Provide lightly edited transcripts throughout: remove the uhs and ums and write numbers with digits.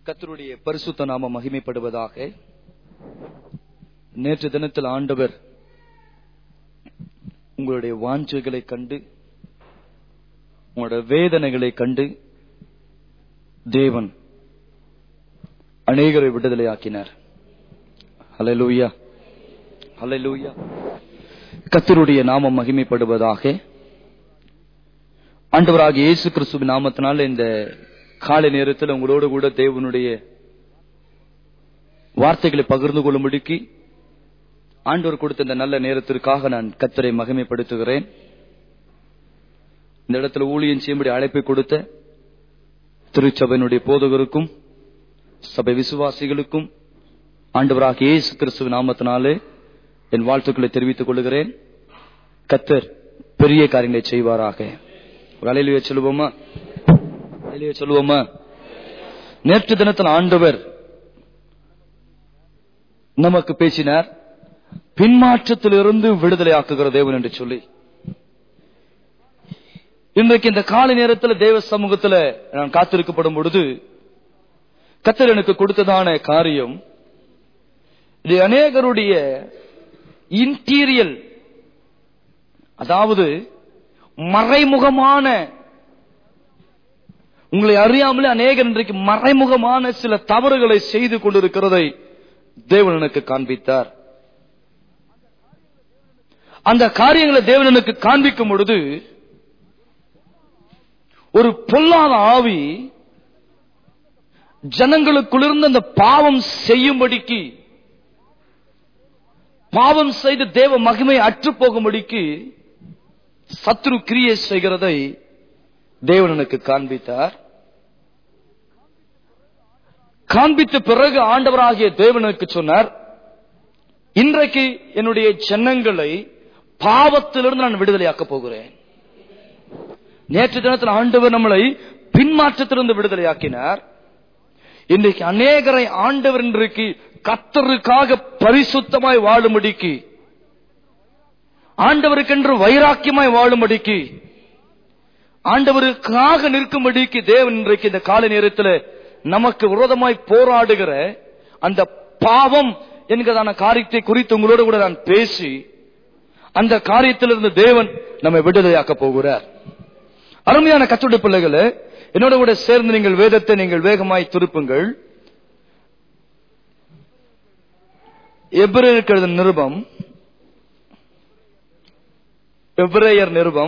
கர்த்தருடைய பரிசுத்த நாமம் மகிமைப்படுவதாக. நேற்று தினத்தில் ஆண்டவர் உங்களுடைய வாஞ்சைகளை கண்டு, உங்களுடைய வேதனைகளை கண்டு தேவன் அநேகரை விடுதலையாக்கினார். ஹல்லேலூயா, ஹல்லேலூயா. கர்த்தருடைய நாமம் மகிமைப்படுவதாக. ஆண்டவராகிய இயேசு கிறிஸ்துவின் நாமத்தினால் இந்த காலை நேரத்தில் உங்களோடு கூட தேவனுடைய வார்த்தைகளை பகிர்ந்து கொள்ளும்படிக்கு ஆண்டவர் கொடுத்த இந்த நல்ல நேரத்திற்காக நான் கர்த்தரை மகிமைப்படுத்துகிறேன். இந்த இடத்துல ஊழியம் செய்யும்படி அழைப்பை கொடுத்த திருச்சபையினுடைய போதகருக்கும் சபை விசுவாசிகளுக்கும் ஆண்டவராகிய இயேசு கிறிஸ்துவின் நாமத்தினாலே என் வாழ்த்துக்களை தெரிவித்துக் கொள்கிறேன். கர்த்தர் பெரிய காரியங்களை செய்வாராக. ஹல்லேலூயா சொல்லுவோமா? ஹல்லேலூயா சொல்லுவோமா? நேற்று தினத்தில் ஆண்டவர் நமக்கு பேசினார், பின்மாற்றத்திலிருந்து விடுதலையாக்குகிற தேவன் என்று சொல்லி. இன்றைக்கு இந்த காலை நேரத்தில் தேவ சமூகத்தில் நான் காத்திருக்கப்படும் பொழுது கர்த்தர் எனக்கு கொடுத்ததான காரியம், இது அநேகருடைய இன்டீரியல், அதாவது மறைமுகமான, உங்களை அறியாமலே அநேகர் இன்றைக்கு மறைமுகமான சில தவறுகளை செய்து கொண்டிருக்கிறதை தேவன் எனக்கு காண்பித்தார். அந்த காரியங்களை தேவன் எனக்கு காண்பிக்கும் பொழுது ஒரு பொல்லாத ஆவி ஜனங்களுக்குள்ளிருந்து அந்த பாவம் செய்யும்படிக்கு, பாவம் செய்து தேவ மகிமை அற்று போகும்படிக்கு சத்ரு கிரியை செய்கிறதை தேவன் எனக்கு காண்பித்தார். காண்பித்த பிறகு ஆண்டவராகிய தேவனுக்கு சொன்னார், இன்றைக்கு என்னுடைய ஜனங்களை பாவத்திலிருந்து நான் விடுதலையாக்க போகிறேன். நேற்று தினத்தில் ஆண்டவர் நம்மளை பின்மாற்றத்திலிருந்து விடுதலையாக்கினார். இன்றைக்கு அநேகரை ஆண்டவர் இன்றைக்கு கர்த்தருக்காக பரிசுத்தமாய் வாழும்படிக்கு, ஆண்டவருக்கென்று வைராக்கியமாய் வாழும்படிக்கு, ஆண்டவருக்காக நிற்கும்படிக்கு தேவன் இன்றைக்கு இந்த காலை நேரத்தில் நமக்கு விரோதமாய் போராடுகிற அந்த பாவம் என்கிறதான காரியத்தை குறித்து உங்களோடு கூட நான் பேசி அந்த காரியத்திலிருந்து தேவன் நம்மை விடுதலையாக்க போகிறார். அருமையான கர்த்தருடைய பிள்ளைகளே, என்னோட கூட சேர்ந்து நீங்கள் வேதத்தை நீங்கள் வேகமாய் திருப்புங்கள். எபிரேயர் நிருபம், எபிரேயர் நிருபம்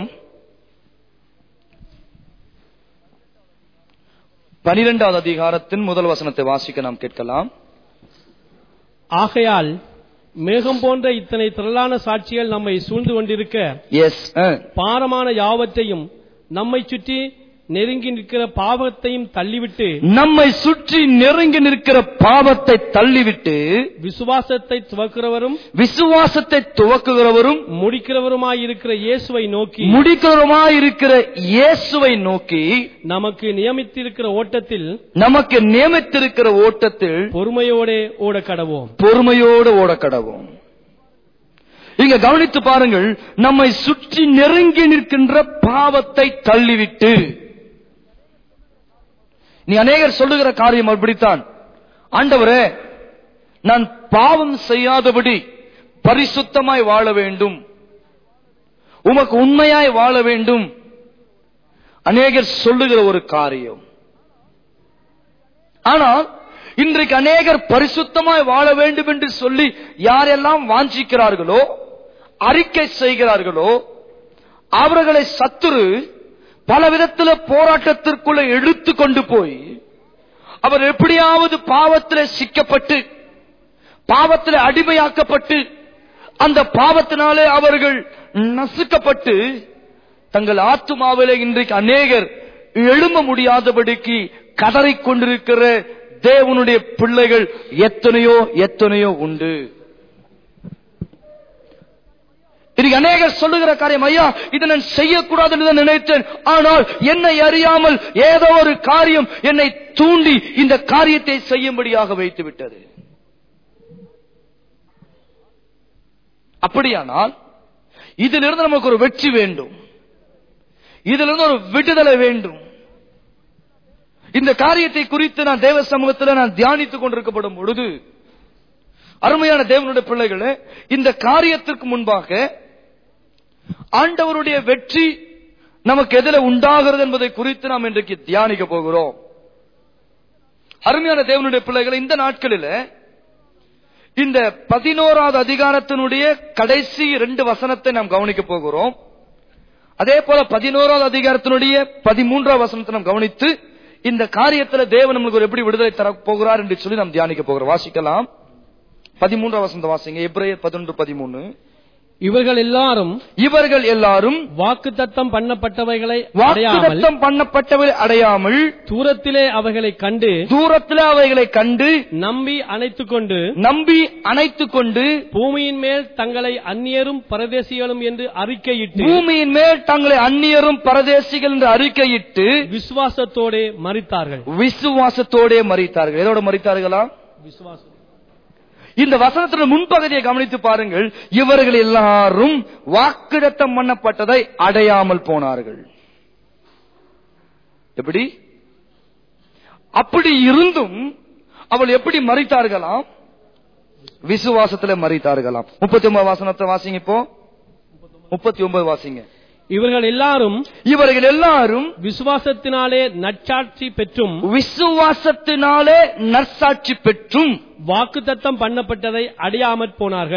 12வது அதிகாரத்தின் முதல் வசனத்தை வாசிக்க நாம் கேட்கலாம். ஆகையால் மேகம் போன்ற இத்தனை திரளான சாட்சிகள் நம்மை சூழ்ந்து கொண்டிருக்க, பாரமான யாவற்றையும் நம்மை சுற்றி நெருங்கி நிற்கிற பாவத்தையும் தள்ளிவிட்டு, நம்மை சுற்றி நெருங்கி நிற்கிற பாவத்தை தள்ளிவிட்டு, விசுவாசத்தை துவக்குகிறவரும் முடிக்கிறவருமாயிருக்கிற இயேசுவை நோக்கி, நமக்கு நியமித்திருக்கிற ஓட்டத்தில் பொறுமையோடு ஓட கடவோம். இங்க கவனித்து பாருங்கள், நம்மை சுற்றி நெருங்கி நிற்கின்ற பாவத்தை தள்ளிவிட்டு. நீ அநேகர் சொல்லுகிற காரியம் அப்படித்தான், ஆண்டவரே நான் பாவம் செய்யாதபடி பரிசுத்தமாய் வாழ வேண்டும், உமக்கு உண்மையாய் வாழ வேண்டும். அநேகர் சொல்லுகிற ஒரு காரியம். ஆனால் இன்றைக்கு அநேகர் பரிசுத்தமாய் வாழ வேண்டும் என்று சொல்லி யாரெல்லாம் வாஞ்சிக்கிறார்களோ, அறிக்கை செய்கிறார்களோ, அவர்களை சத்துரு பல விதத்தில் போராட்டத்திற்குள்ள எடுத்து கொண்டு போய் அவர் எப்படியாவது பாவத்தில் சிக்கப்பட்டு, பாவத்தில் அடிமையாக்கப்பட்டு, அந்த பாவத்தினாலே அவர்கள் நசுக்கப்பட்டு தங்கள் ஆத்துமாவிலே இன்றைக்கு அநேகர் எழும்ப முடியாதபடிக்கு கதறிக்கொண்டிருக்கிற தேவனுடைய பிள்ளைகள் எத்தனையோ உண்டு. இன்னைக்கு அநேகர் சொல்லுகிற காரியம், ஐயா இதை நான் செய்யக்கூடாது என்று நினைத்தேன், ஆனால் என்னை அறியாமல் ஏதோ ஒரு காரியம் என்னை தூண்டி இந்த காரியத்தை செய்யும்படியாக வைத்து விட்டது. அப்படியானால் இதிலிருந்து நமக்கு ஒரு வெற்றி வேண்டும், இதிலிருந்து ஒரு விடுதலை வேண்டும். இந்த காரியத்தை குறித்து நான் தேவ சமூகத்தில் நான் தியானித்துக் கொண்டிருக்கப்படும் பொழுது, அருமையான தேவனுடைய பிள்ளைகளே, இந்த காரியத்திற்கு முன்பாக ஆண்டவருடைய வெற்றி நமக்கு எதில் உண்டாகிறது என்பதை குறித்து நாம் இன்றைக்கு தியானிக்க போகிறோம். அருமையான தேவனுடைய பிள்ளைகளை, இந்த நாட்களில் இந்த 11வது அதிகாரத்தினுடைய கடைசி 2 வசனத்தை நாம் கவனிக்க போகிறோம். அதே போல 11வது அதிகாரத்தினுடைய 13வது வசனத்தை நாம் கவனித்து இந்த காரியத்தில் தேவன் நம்மளுக்கு ஒரு எப்படி விடுதலை தர போகிறார் என்று சொல்லி நாம் தியானிக்க போகிறோம். வாசிக்கலாம். 13வது வசனத்தை வாசிங்க. எபிரேயர் 11:13. இவர்கள் எல்லாரும் வாக்குத்தத்தம் பண்ணப்பட்டவைகளை அடையாமல் தூரத்திலே அவைகளை கண்டு நம்பி அணைத்துக் கொண்டு பூமியின் மேல் தங்களை அந்நியரும் பரதேசிகளும் என்று அறிக்கையிட்டு விசுவாசத்தோடே மரித்தார்கள். எதோட மரித்தார்களா? விசுவாசம். இந்த வசனத்தின் முன்பகுதியை கவனித்து பாருங்கள். இவர்கள் எல்லாரும் வாக்குத்தத்தம் பண்ணப்பட்டதை அடையாமல் போனார்கள். எப்படி? அப்படி இருந்தும் அவள் எப்படி மரித்தார்களாம்? விசுவாசத்தில் மரித்தார்களாம். 39 வசனத்தை வாசிங்க. இப்போ 39 வாசிங்க. இவர்கள் எல்லாரும் விசுவாசத்தினாலே நற்சாட்சி பெற்றும் வாக்குத்தத்தம் பண்ணப்பட்டதை அடையாமற்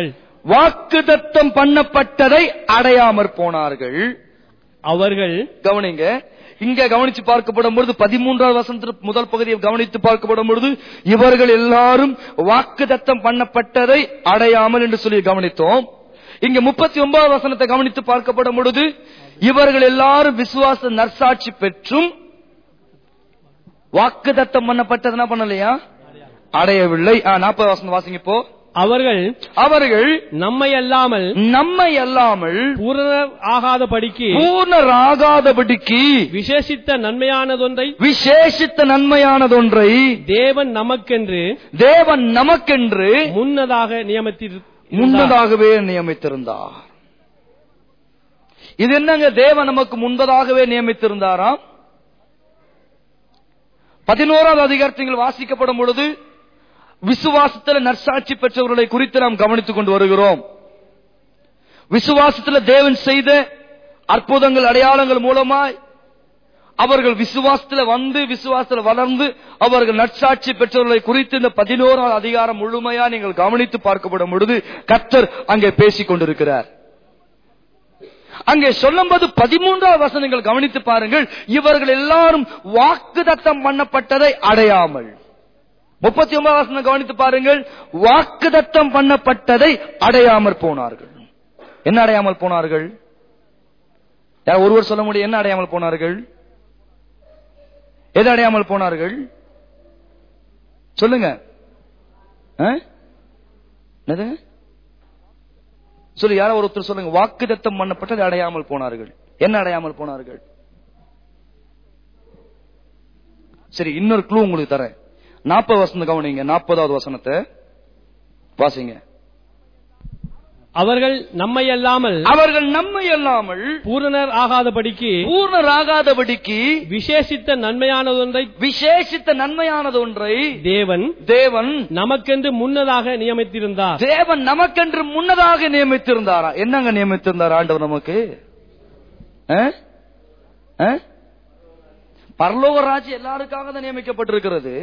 போனார்கள். அவர்கள் கவனிங்க, இங்க கவனிச்சு பார்க்கப்படும் பொழுது 13வது வசனத்தின் முதல் பகுதியை கவனித்து பார்க்கப்படும் பொழுது இவர்கள் எல்லாரும் வாக்குத்தத்தம் பண்ணப்பட்டதை அடையாமல் என்று சொல்லி கவனித்தோம். இங்க 39வது வசனத்தை கவனித்து பார்க்கப்படும் பொழுது இவர்கள் எல்லாரும் விசுவாச நற்சாட்சி பெற்றும் வாக்குத்தத்தம் பண்ணப்பட்டது என்ன பண்ணலையா? அடையவில்லை. 40வது வசனம் வாசிங்க. இப்போ அவர்கள் நம்மை அல்லாமல் பூரணர் ஆகாதபடிக்கு விசேஷித்த நன்மையானதொன்றை தேவன் நமக்கென்று முன்னதாகவே நியமித்திருந்தார். இது என்னங்க? தேவன் நமக்கு முன்பதாகவே நியமித்திருந்தாராம். 11வது அதிகாரத்தில் வாசிக்கப்படும் பொழுது விசுவாசத்தில் நற்சாட்சி பெற்றவர்களை குறித்து நாம் கவனித்துக் கொண்டு வருகிறோம். விசுவாசத்தில் தேவன் செய்த அற்புதங்கள் அடையாளங்கள் மூலமாய் அவர்கள் விசுவாசத்தில் விசுவாசத்தில் வளர்ந்து அவர்கள் நற்சாட்சி பெற்றவர்களை குறித்து இந்த 11வது அதிகாரம் முழுமையா நீங்கள் கவனித்து பார்க்கப்படும் பொழுது கர்த்தர் அங்கே பேசிக் கொண்டிருக்கிறார். அங்கே சொல்லும்போது 13வது வசனங்கள் கவனித்து பாருங்கள். இவர்கள் எல்லாரும் வாக்குத்தத்தம் பண்ணப்பட்டதை அடையாமல். 39வது வசனம் கவனித்து பாருங்கள். வாக்குத்தத்தம் பண்ணப்பட்டதை அடையாமல் போனார்கள். என்ன அடையாமல் போனார்கள்? ஒருவர் சொல்ல முடியும், என்ன அடையாமல் போனார்கள்? எது அடையாமல் போனார்கள்? சொல்லுங்க. சொல்லு, யாரோ ஒருத்தர் சொல்லுங்க. வாக்குத்தத்தம் பண்ணப்பட்டது அடையாமல் போனார்கள். என்ன அடையாமல் போனார்கள்? சரி, இன்னொரு க்ளூ உங்களுக்கு தரேன். 40 வசனம் கவனிங்க. 40வது வசனத்தை வாசிங்க. அவர்கள் நம்மை அல்லாமல் பூரணர் ஆகாதபடிக்கு விசேஷித்த நன்மையானதொன்றை தேவன் நமக்கென்று முன்னதாக நியமித்திருந்தாரா? என்னங்க நியமித்திருந்தார் ஆண்டவர் நமக்கு? பரலோக ராஜ்யம் எல்லாருக்காக தான் நியமிக்கப்பட்டிருக்கிறது.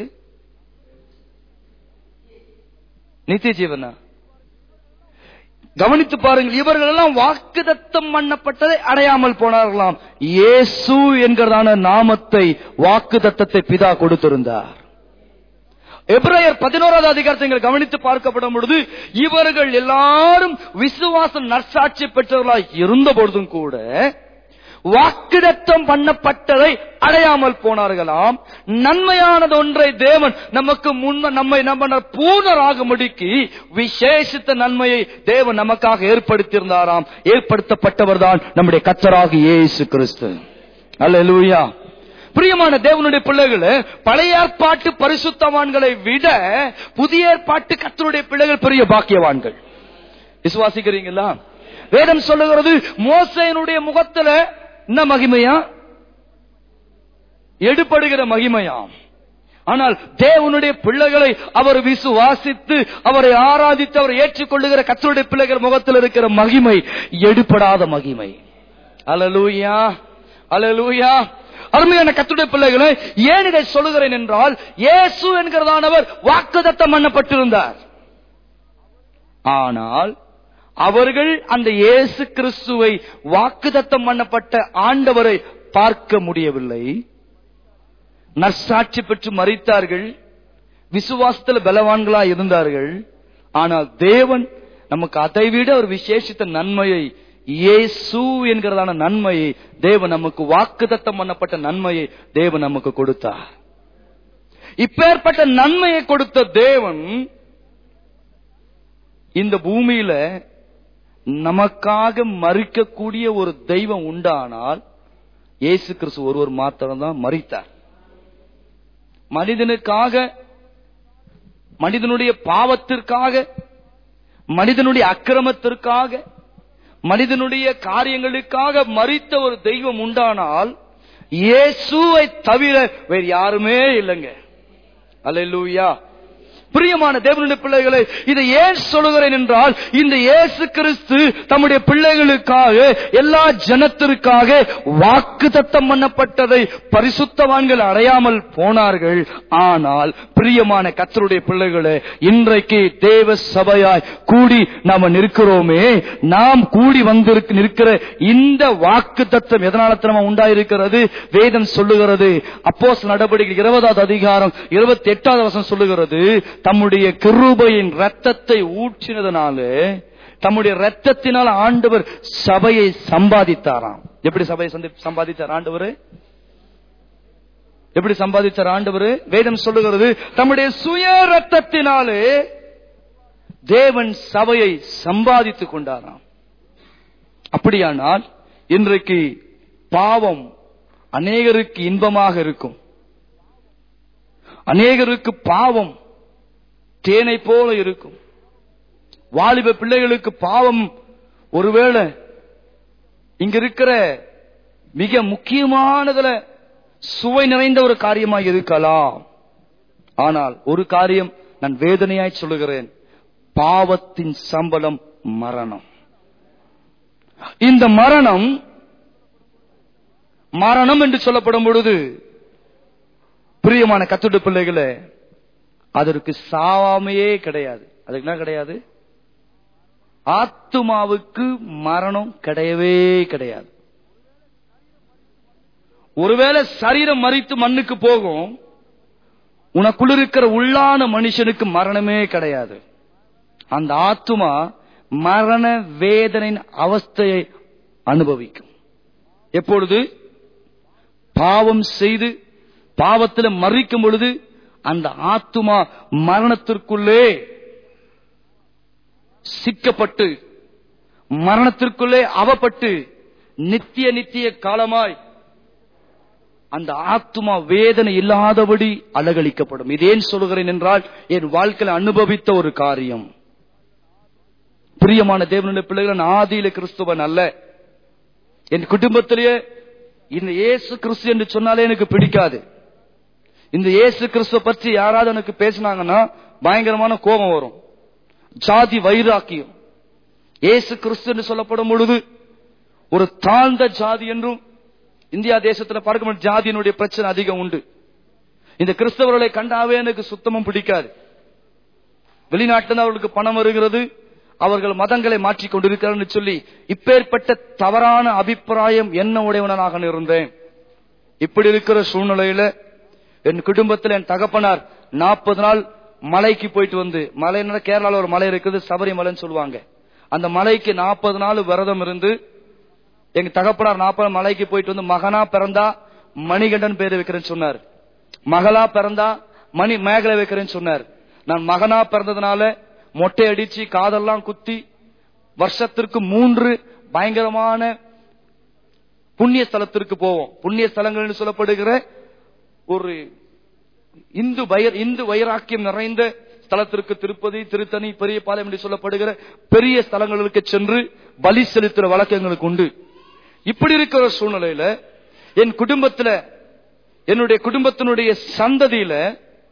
நித்திய ஜீவனா? கவனித்து பாருங்கள். இவர்கள் எல்லாம் வாக்குத்தத்தம் பண்ணப்பட்டதை அடையாமல் போனார்களாம். இயேசு என்கிறதான நாமத்தை வாக்குத்தத்தத்தை பிதா கொடுத்திருந்தார். எபிரேயர் 11வது அதிகாரத்தை கவனித்து பார்க்கப்படும் பொழுது இவர்கள் எல்லாரும் விசுவாசம் நற்சாட்சி பெற்றவர்களாய் இருந்த பொழுதும் கூட வாக்குத்தத்தம் பண்ணப்பட்டதை அடையாமல் போனார்களாம். நன்மையானது ஒன்றை தேவன் நமக்கு நம்மை பூர்ணராகும்படிக்கு விசேஷித்த நன்மையை தேவன் நமக்காக ஏற்படுத்தியிருந்தாராம். ஏற்படுத்தப்பட்டவர் தான் நம்முடைய கர்த்தராகிய இயேசு கிறிஸ்து. அல்லேலூயா. பிரியமான தேவனுடைய பிள்ளைகளே, பழைய ஏற்பாட்டு பரிசுத்தவான்களை விட புதிய ஏற்பாட்டு கர்த்தருடைய பிள்ளைகள் பெரிய பாக்கியவான்கள். விசுவாசிக்கிறீங்களா? வேதம் சொல்லுகிறது, மோசேயினுடைய முகத்துல என்ன மகிமையா? எடுபடுகிற மகிமையாம். ஆனால் தேவனுடைய பிள்ளைகளை அவர் விசுவாசித்து அவரை ஆராதித்து அவர் ஏற்றுக்கொள்ளுகிற கர்த்தருடைய பிள்ளைகள் முகத்தில் இருக்கிற மகிமை எடுபடாத மகிமை. அல்லேலூயா, அல்லேலூயா. அருமையான கர்த்தருடைய பிள்ளைகளை, ஏன் இதை சொல்லுகிறேன் என்றால், இயேசு என்கிறதானவர் வாக்குத்தத்தம் பண்ணப்பட்டிருந்தார். ஆனால் அவர்கள் அந்த இயேசு கிறிஸ்துவை வாக்குத்தத்தம் பண்ணப்பட்ட ஆண்டவரை பார்க்க முடியவில்லை. நற்சாட்சி பெற்று மரித்தார்கள், விசுவாசத்தில் பலவான்களா இருந்தார்கள். ஆனால் தேவன் நமக்கு அதைவிட ஒரு விசேஷித்த நன்மையை, இயேசு என்கிறதான நன்மையை தேவன் நமக்கு, வாக்குத்தத்தம் பண்ணப்பட்ட நன்மையை தேவன் நமக்கு கொடுத்தார். இப்பேற்பட்ட நன்மையை கொடுத்த தேவன் இந்த பூமியில நமக்காக மரிக்கக்கூடிய ஒரு தெய்வம் உண்டானால் இயேசு கிறிஸ்து ஒருவர் மாத்திரம் தான் மரித்தார். மனிதனுக்காக, மனிதனுடைய பாவத்திற்காக, மனிதனுடைய அக்கிரமத்திற்காக, மனிதனுடைய காரியங்களுக்காக மரித்த ஒரு தெய்வம் உண்டானால் இயேசுவை தவிர வேறு யாருமே இல்லைங்க. அல்லேலூயா. பிரியமான தேவனுடைய பிள்ளைகளை, இதை ஏன் சொல்லுகிறேன் என்றால், இந்த இயேசு கிறிஸ்து தம்முடைய பிள்ளைகளுக்காக, எல்லா ஜனத்திற்காக வாக்குத்தத்தம் பண்ணப்பட்டதை பரிசுத்தவான்கள் அடையாமல் போனார்கள். ஆனால் பிரியமான கர்த்தருடைய பிள்ளைகளே, இன்றைக்கு தேவ சபையாய் கூடி நாம நிற்கிறோமே, நாம் கூடி நிற்கிற இந்த வாக்குத்தத்தம் எதனால உண்டாயிருக்கிறது? வேதம் சொல்லுகிறது. அப்போஸ்தலர் நடபடிகள் 20வது அதிகாரம் 28வது வசனம் சொல்லுகிறது, தம்முடைய கிருபையின் இரத்தத்தை ஊற்றினதனாலே, தம்முடைய இரத்தத்தினால் ஆண்டவர் சபையை சம்பாதித்தாராம். எப்படி சபையை சம்பாதித்தார் ஆண்டவர்? எப்படி சம்பாதித்தார் ஆண்டவர்? வேதம் சொல்லுகிறது, தம்முடைய சுய இரத்தத்தினாலே தேவன் சபையை சம்பாதித்துக் கொண்டாராம். அப்படியானால் இன்றைக்கு பாவம் அநேகருக்கு இன்பமாக இருக்கும். அநேகருக்கு பாவம் தேனை போல இருக்கும். வாலிப பிள்ளைகளுக்கு பாவம் ஒருவேளை இங்க இருக்கிற மிக முக்கியமானதுல சுவை நிறைந்த ஒரு காரியமாக இருக்கலாம். ஆனால் ஒரு காரியம் நான் வேதனையாய் சொல்லுகிறேன், பாவத்தின் சம்பளம் மரணம். இந்த மரணம் என்று சொல்லப்படும் பொழுது பிரியமான கர்த்தருடைய பிள்ளைகளே, அதற்கு சாவாமையே கிடையாது. அதுக்கு என்ன கிடையாது? ஆத்துமாவுக்கு மரணம் கிடையவே கிடையாது. ஒருவேளை சரீரம் மரித்து மண்ணுக்கு போகும், உனக்குள்ள இருக்கிற உள்ளான மனுஷனுக்கு மரணமே கிடையாது. அந்த ஆத்துமா மரண வேதனையின் அவஸ்தையை அனுபவிக்கும். எப்பொழுது? பாவம் செய்து பாவத்தில் மரிக்கும் பொழுது அந்த ஆத்துமா மரணத்திற்குள்ளே சிக்கப்பட்டு, மரணத்திற்குள்ளே அவப்பட்டு, நித்திய காலமாய் அந்த ஆத்துமா வேதனை இல்லாதபடி அலகழிக்கப்படும். இது ஏன் சொல்லுகிறேன் என்றால், என் வாழ்க்கையில் அனுபவித்த ஒரு காரியம். பிரியமான தேவனுடைய பிள்ளைகள், ஆதியில கிறிஸ்துவன் அல்ல. என் குடும்பத்திலேயே இந்த இயேசு கிறிஸ்து என்று சொன்னாலே எனக்கு பிடிக்காது. இந்த இயேசு கிறிஸ்துவ பற்றி யாராவது எனக்கு பேசினாங்கன்னா பயங்கரமான கோபம் வரும், ஜாதி வைராக்கியம். இயேசு கிறிஸ்து என்று சொல்லப்படும் பொழுது ஒரு தாழ்ந்த ஜாதி என்றும், இந்தியா தேசத்தில் பார்க்கும் ஜாதியினுடைய பிரச்சனை அதிகம் உண்டு. இந்த கிறிஸ்தவர்களை கண்டாவே எனக்கு சுத்தமும் பிடிக்காது. வெளிநாட்டில் அவர்களுக்கு பணம் வருகிறது, அவர்கள் மதங்களை மாற்றிக் கொண்டிருக்கிறார்கள் சொல்லி இப்பேற்பட்ட தவறான அபிப்பிராயம் என்ன உடையவனாக இருந்தேன். இப்படி இருக்கிற சூழ்நிலையில என் குடும்பத்தில் என் தகப்பனார் 40 நாள் மலைக்கு போயிட்டு வந்து, மலைன்னா கேரளால ஒரு மலை இருக்குது, சபரிமலைன்னு சொல்லுவாங்க. அந்த மலைக்கு 40 நாள் விரதம் இருந்து, எங்க தகப்பனார் 40 மலைக்கு போயிட்டு வந்து, மகனா பிறந்தா மணிகண்டன் பேரு வைக்கிறேன்னு சொன்னார், மகளா பிறந்தா மேகலை வைக்கிறேன்னு சொன்னார். நான் மகனா பிறந்ததுனால மொட்டை அடிச்சு காதெல்லாம் குத்தி வருஷத்திற்கு 3 பயங்கரமான புண்ணிய ஸ்தலத்திற்கு போவோம். புண்ணிய ஸ்தலங்கள் சொல்லப்படுகிற ஒரு இந்து வைராக்கியம் நிறைந்த ஸ்தலத்திற்கு, திருப்பதி, திருத்தணி, பெரியபாளையம் என்று சொல்லப்படுகிற பெரிய ஸ்தலங்களுக்கு சென்று பலி செலுத்துற வழக்கங்களுக்கு உண்டு. இப்படி இருக்கிற சூழ்நிலையில என் குடும்பத்துல, என்னுடைய குடும்பத்தினுடைய சந்ததியில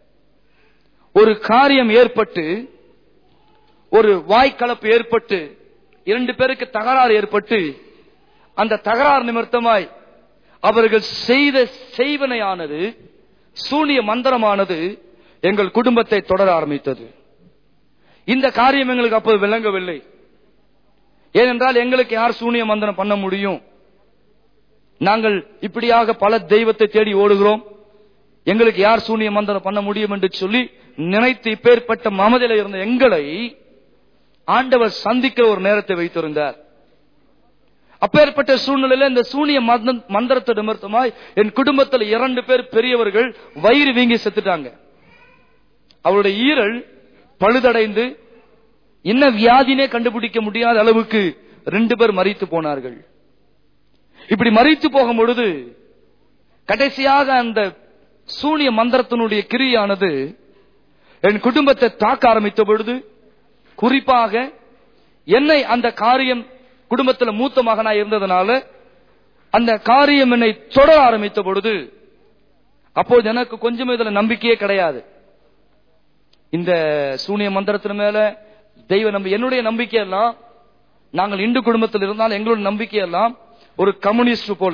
ஒரு காரியம் ஏற்பட்டு, ஒரு வாய்க்கலப்பு ஏற்பட்டு, 2 பேருக்கு தகராறு ஏற்பட்டு, அந்த தகராறு நிமித்தமாய் அவர்கள் செய்த செய்வனையானது, சூனிய மந்திரமானது எங்கள் குடும்பத்தை தொடர ஆரம்பித்தது. இந்த காரியம் எங்களுக்கு அப்போது விளங்கவில்லை. ஏனென்றால் எங்களுக்கு யார் சூனிய மந்திரம் பண்ண முடியும்? நாங்கள் இப்படியாக பல தெய்வத்தை தேடி ஓடுகிறோம், எங்களுக்கு யார் சூனிய மந்திரம் பண்ண முடியும் என்று சொல்லி நினைத்து இப்பேற்பட்ட மமதில இருந்த எங்களை ஆண்டவர் சந்திக்க ஒரு நேரத்தை வைத்திருந்தார். அப்பேற்பட்ட சூழ்நிலையில இந்த சூனிய மந்திரத்தை நிமித்தமாய் என் குடும்பத்தில் 2 பேர் பெரியவர்கள் வயிறு வீங்கி செத்துட்டாங்க. அவருடைய ஈரல் பழுதடைந்து என்ன வியாதினே கண்டுபிடிக்க முடியாத அளவுக்கு 2 பேர் மரித்து போனார்கள். இப்படி மரித்து போகும் பொழுது கடைசியாக அந்த சூனிய மந்திரத்தினுடைய கிரியானது என் குடும்பத்தை தாக்க ஆரம்பித்த பொழுது, குறிப்பாக என்னை அந்த காரியம் குடும்பத்தில் மூத்த மகனா இருந்ததனால அந்த காரியம் என்னை தொடர ஆரம்பித்த பொழுது, அப்போது எனக்கு கொஞ்சம் இதுல நம்பிக்கையே கிடையாது. இந்த சூனிய மந்திரத்தின் மேல தெய்வ என்னுடைய நம்பிக்கை எல்லாம், நாங்கள் இந்து குடும்பத்தில் இருந்தால் எங்களுடைய நம்பிக்கை எல்லாம் ஒரு கம்யூனிஸ்ட் போல,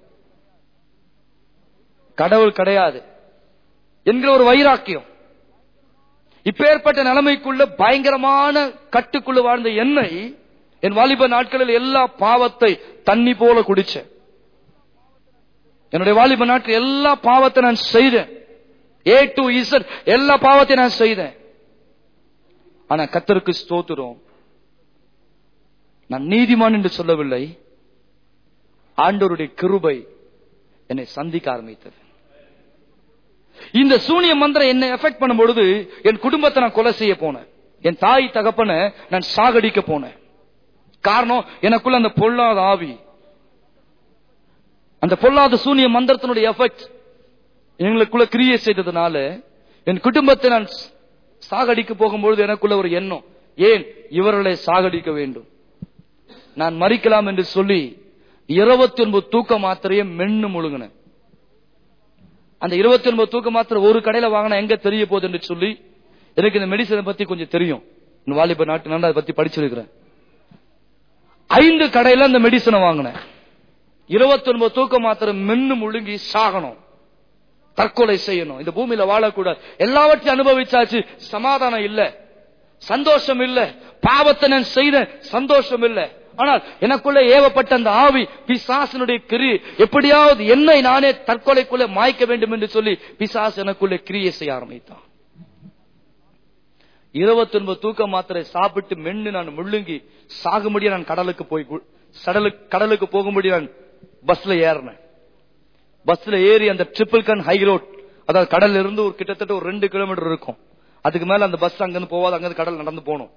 கடவுள் கிடையாது என்கிற ஒரு வைராக்கியம். இப்பேற்பட்ட நிலைமைக்குள்ள பயங்கரமான கட்டுக்குள்ள வாழ்ந்த என்னை, என் வாலிப நாட்களில் எல்லா பாவத்தை தண்ணி போல குடிச்சேன். என்னுடைய வாலிப நாட்கள் எல்லா பாவத்தை நான் செய்தேன். A to Z எல்லா பாவத்தை நான் செய்தேன். ஆனா கர்த்தருக்கு ஸ்தோத்திரம், நான் நீதிமான் என்று சொல்லவில்லை. ஆண்டவருடைய கிருபை என்னை சந்திக்க ஆரம்பித்தது. இந்த சூனிய மந்திரம் என்னை எஃபெக்ட் பண்ணும் பொழுது என் குடும்பத்தை நான் கொலை செய்ய போனேன். என் தாய் தகப்பனை நான் சாகடிக்க போனேன். காரணம், எனக்குள்ள அந்த பொல்லாத ஆவி, அந்த பொல்லாத சூனிய மந்திரத்தினுடைய எஃபெக்ட் எங்களுக்குள்ள கிரியேட் செய்ததுனால என் குடும்பத்தை நான் சாகடிக்க போகும்பொழுது எனக்குள்ள ஒரு எண்ணம், ஏன் இவர்களை சாகடிக்க வேண்டும், நான் மறிக்கலாம் என்று சொல்லி 29 தூக்க மாத்திரையை மென்னு முழுங்கினேன். அந்த 29 தூக்க மாத்திரை ஒரு கடையில வாங்கினா எங்க தெரிய போகுது என்று சொல்லி, எனக்கு இந்த மெடிசனை பத்தி கொஞ்சம் தெரியும், வாலிப நாட்டு நான் அதை பத்தி படிச்சிருக்கிறேன். 5 கடையில அந்த மெடிசனை வாங்கினேன். 29 தூக்க மாத்திரை மென்னு முழுங்கி சாகணும், தற்கொலை செய்யணும், இந்த பூமியில வாழக்கூடாது. எல்லாவற்றையும் அனுபவிச்சாச்சு, சமாதானம் இல்ல, சந்தோஷம் இல்ல. பாவத்தை நான் செய்த சந்தோஷம் இல்ல. ஆனால் எனக்குள்ள ஏவப்பட்ட அந்த ஆவி, பிசாசினுடைய கிரி, எப்படியாவது என்னை நானே தற்கொலைக்குள்ளே மாய்க்க வேண்டும் என்று சொல்லி பிசாசு எனக்குள்ளே கிரியை செய்ய ஆரம்பித்தான். 29 தூக்க மாத்திரை சாப்பிட்டு மென்னு நான் முள்ளுங்கி சாகும்படியா நான் கடலுக்கு போகும்படி நான் பஸ்ல ஏறினேன். பஸ்ல ஏறி அந்த ட்ரிபிள் கன் ஹை ரோட், அதாவது கடல்ல இருந்து ஒரு கிட்டத்தட்ட ஒரு 2 கிலோமீட்டர் இருக்கும், அதுக்கு மேல அந்த பஸ் அங்கிருந்து போவாது, அங்கிருந்து கடல் நடந்து போகணும்.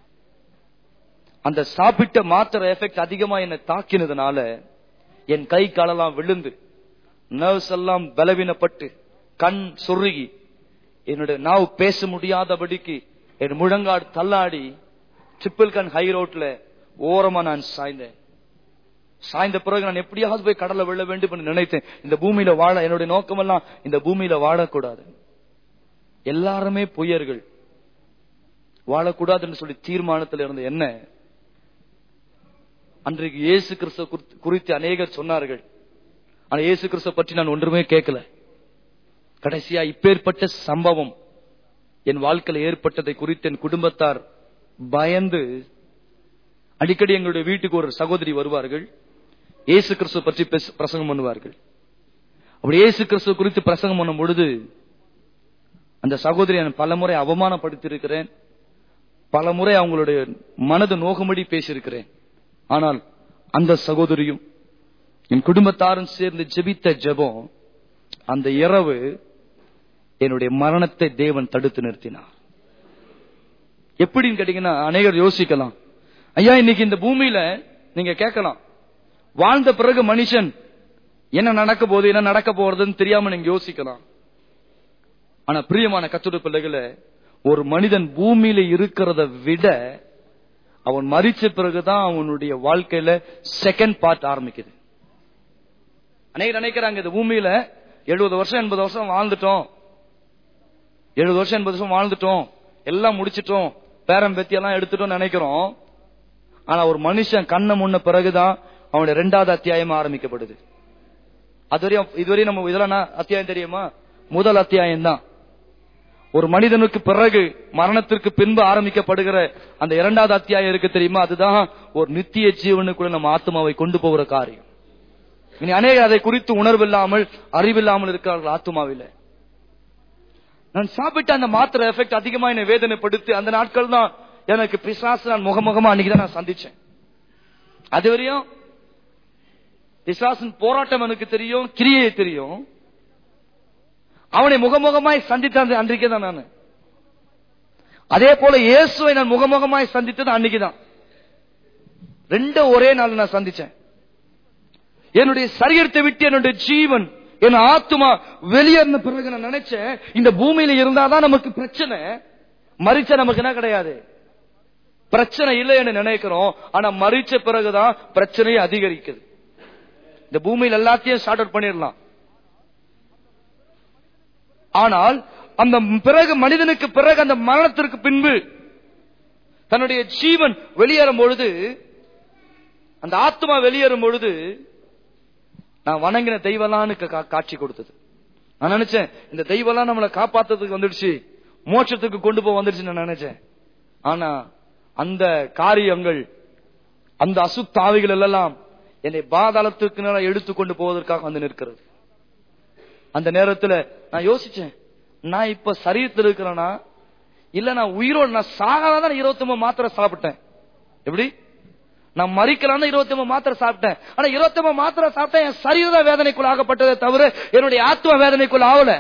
அந்த சாப்பிட்ட மாத்திரை எஃபெக்ட் அதிகமா என்னை தாக்கினதுனால என் கை காலெல்லாம் விழுந்து, நர்வ்ஸ் எல்லாம் பலவீனப்பட்டு, கண் சொருகி, என்னுடைய நாவு பேச முடியாதபடிக்கு என் முழங்காடு தள்ளாடி ட்ரிபிள் கன் ஹை ரோட்ல ஓரமா நான் சாய்ந்தேன். சாய்ந்த பிறகு நான் எப்படியாவது போய் கடலை விழ வேண்டும் என்று நினைத்தேன். இந்த பூமியில வாழ என்னுடைய நோக்கமெல்லாம் இந்த பூமியில வாழக்கூடாது, எல்லாருமே பொய்யர்கள், வாழக்கூடாது என்று சொல்லி தீர்மானத்தில் இருந்த என்ன, அன்றைக்கு இயேசு கிறிஸ்து குறித்து அநேகர் சொன்னார்கள். ஆனா இயேசு கிறிஸ்து பற்றி நான் ஒன்றுமே கேட்கல. கடைசியா இப்பேற்பட்ட சம்பவம் என் வாழ்க்கையில் ஏற்பட்டதை குறித்து என் குடும்பத்தார் பயந்து, அடிக்கடி எங்களுடைய வீட்டுக்கு ஒரு சகோதரி வருவார்கள், இயேசு கிறிஸ்து பற்றி பிரசங்கம் பண்ணுவார்கள். அப்படி இயேசு கிறிஸ்து குறித்து பிரசங்கம் பண்ணும் பொழுது அந்த சகோதரி நான் பலமுறை அவமானப்படுத்தி இருக்கிறேன், பலமுறை அவங்களுடைய மனது நோகும்படி பேசியிருக்கிறேன். ஆனால் அந்த சகோதரியும் என் குடும்பத்தாரும் சேர்ந்து ஜெபித்த ஜெபம், அந்த இரவு என்னுடைய மரணத்தை தேவன் தடுத்து நிறுத்தினார். எப்படின்னு கேட்டீங்கன்னா, அநேகர் யோசிக்கலாம், ஐயா இன்னைக்கு இந்த பூமியில நீங்க கேட்கலாம், வாழ்ந்த பிறகு மனுஷன் என்ன நடக்க போகுது, என்ன நடக்க போறதுன்னு தெரியாம நீங்க யோசிக்கலாம். ஆனா பிரியமான கர்த்தருடைய பிள்ளைகளே, ஒரு மனிதன் பூமியில இருக்கிறத விட அவன் மரிச்ச பிறகுதான் அவனுடைய வாழ்க்கையில செகண்ட் பார்ட் ஆரம்பிக்குது. அநேகர் நினைக்கிறாங்க, இந்த பூமியில 70 வருஷம் 80 வருஷம் வாழ்ந்துட்டோம், 70 வருஷம் 80 வருஷம் வாழ்ந்துட்டோம், எல்லாம் முடிச்சிட்டோம், பேரம் பேத்தி எல்லாம் எடுத்துட்டோம் நினைக்கிறோம். ஆனா ஒரு மனுஷன் கண்ணை முன்ன பிறகுதான் அவனுடைய 2வது அத்தியாயம் ஆரம்பிக்கப்படுது. இதுவரையும் நம்ம இதெல்லாம் அத்தியாயம் தெரியுமா? முதல் அத்தியாயம் தான். ஒரு மனிதனுக்கு பிறகு மரணத்திற்கு பின்பு ஆரம்பிக்கப்படுகிற அந்த 2வது அத்தியாயம் இருக்கு தெரியுமா? அதுதான் ஒரு நித்திய ஜீவனுக்குள்ள நம்ம ஆத்மாவை கொண்டு போகிற காரியம். இனி அநேகர் அதை குறித்து உணர்வில்லாமல் அறிவில்லாமல் இருக்கிறார்கள் ஆத்மாவில. நான் சாப்பிட்ட அந்த மாத்திரை எஃபெக்ட் அதிகமா என்னை வேதனைப்படுத்தி அந்த நாட்கள் தான் எனக்கு பிசாசு நான் முகமுகமா அன்னைக்குதான் நான் சந்திச்சேன். அதுவரையும் பிசாசின் போராட்டம் எனக்கு தெரியும், கிரியை தெரியும். அவனை முகமுகமாய் சந்தித்த அன்றைக்கே தான் நான். அதே போல இயேசுவை நான் முகமுகமாய் சந்தித்தது அன்னைக்குதான். 2 ஒரே நாள் நான் சந்திச்சேன். என்னுடைய சரீரத்தை விட்டு என்னுடைய ஜீவன், என் ஆத்மா வெளியேறின பிறகு நான் நினைச்சேன், இந்த பூமியில இருந்தாதான் நமக்கு பிரச்சனை, மரிச்ச நமக்கு என்ன கிடையாது, பிரச்சனை இல்லை என்று நினைக்கிறோம். ஆனா மரிச்ச பிறகுதான் பிரச்சனையை அதிகரிக்குது. இந்த பூமியில் எல்லாத்தையும் ஷார்ட் அவுட் பண்ணிடலாம். ஆனால் அந்த பிறகு மனிதனுக்கு பிறகு அந்த மரணத்திற்கு பின்பு தன்னுடைய ஜீவன் வெளியேறும் பொழுது, அந்த ஆத்மா வெளியேறும் பொழுது நான் வணங்கின தெய்வம்லாம் காட்சி கொடுத்தது. நான் நினைச்சேன் இந்த தெய்வம்லாம் நம்மளை காப்பாத்துறதுக்கு வந்துடுச்சு, மோட்சத்துக்கு கொண்டு போக வந்துடுச்சு நான் நினைச்சேன். ஆனா அந்த காரியங்கள், அந்த அசுத்தாவிகள் எல்லாம் என்னை பாதாளத்திற்கு எடுத்துக்கொண்டு போவதற்காக வந்து நிற்கிறது. அந்த நேரத்தில் நான் யோசிச்சேன், நான் இப்ப சரீரத்தில் இருக்கிறேன்னா இல்ல நான் உயிரோடு, நான் சாகாதான் 29 மாத்திரை சாப்பிட்டேன். எப்படி நான் மறிக்கலாம் 29 மாத்திரை சாப்பிட்டேன். ஆனா 29 மாத்திரை சாப்பிட்டேன், என் சரீர வேதனைக்குள் ஆகப்பட்டதை தவிர என்னுடைய ஆத்ம வேதனைக்குள் ஆகல.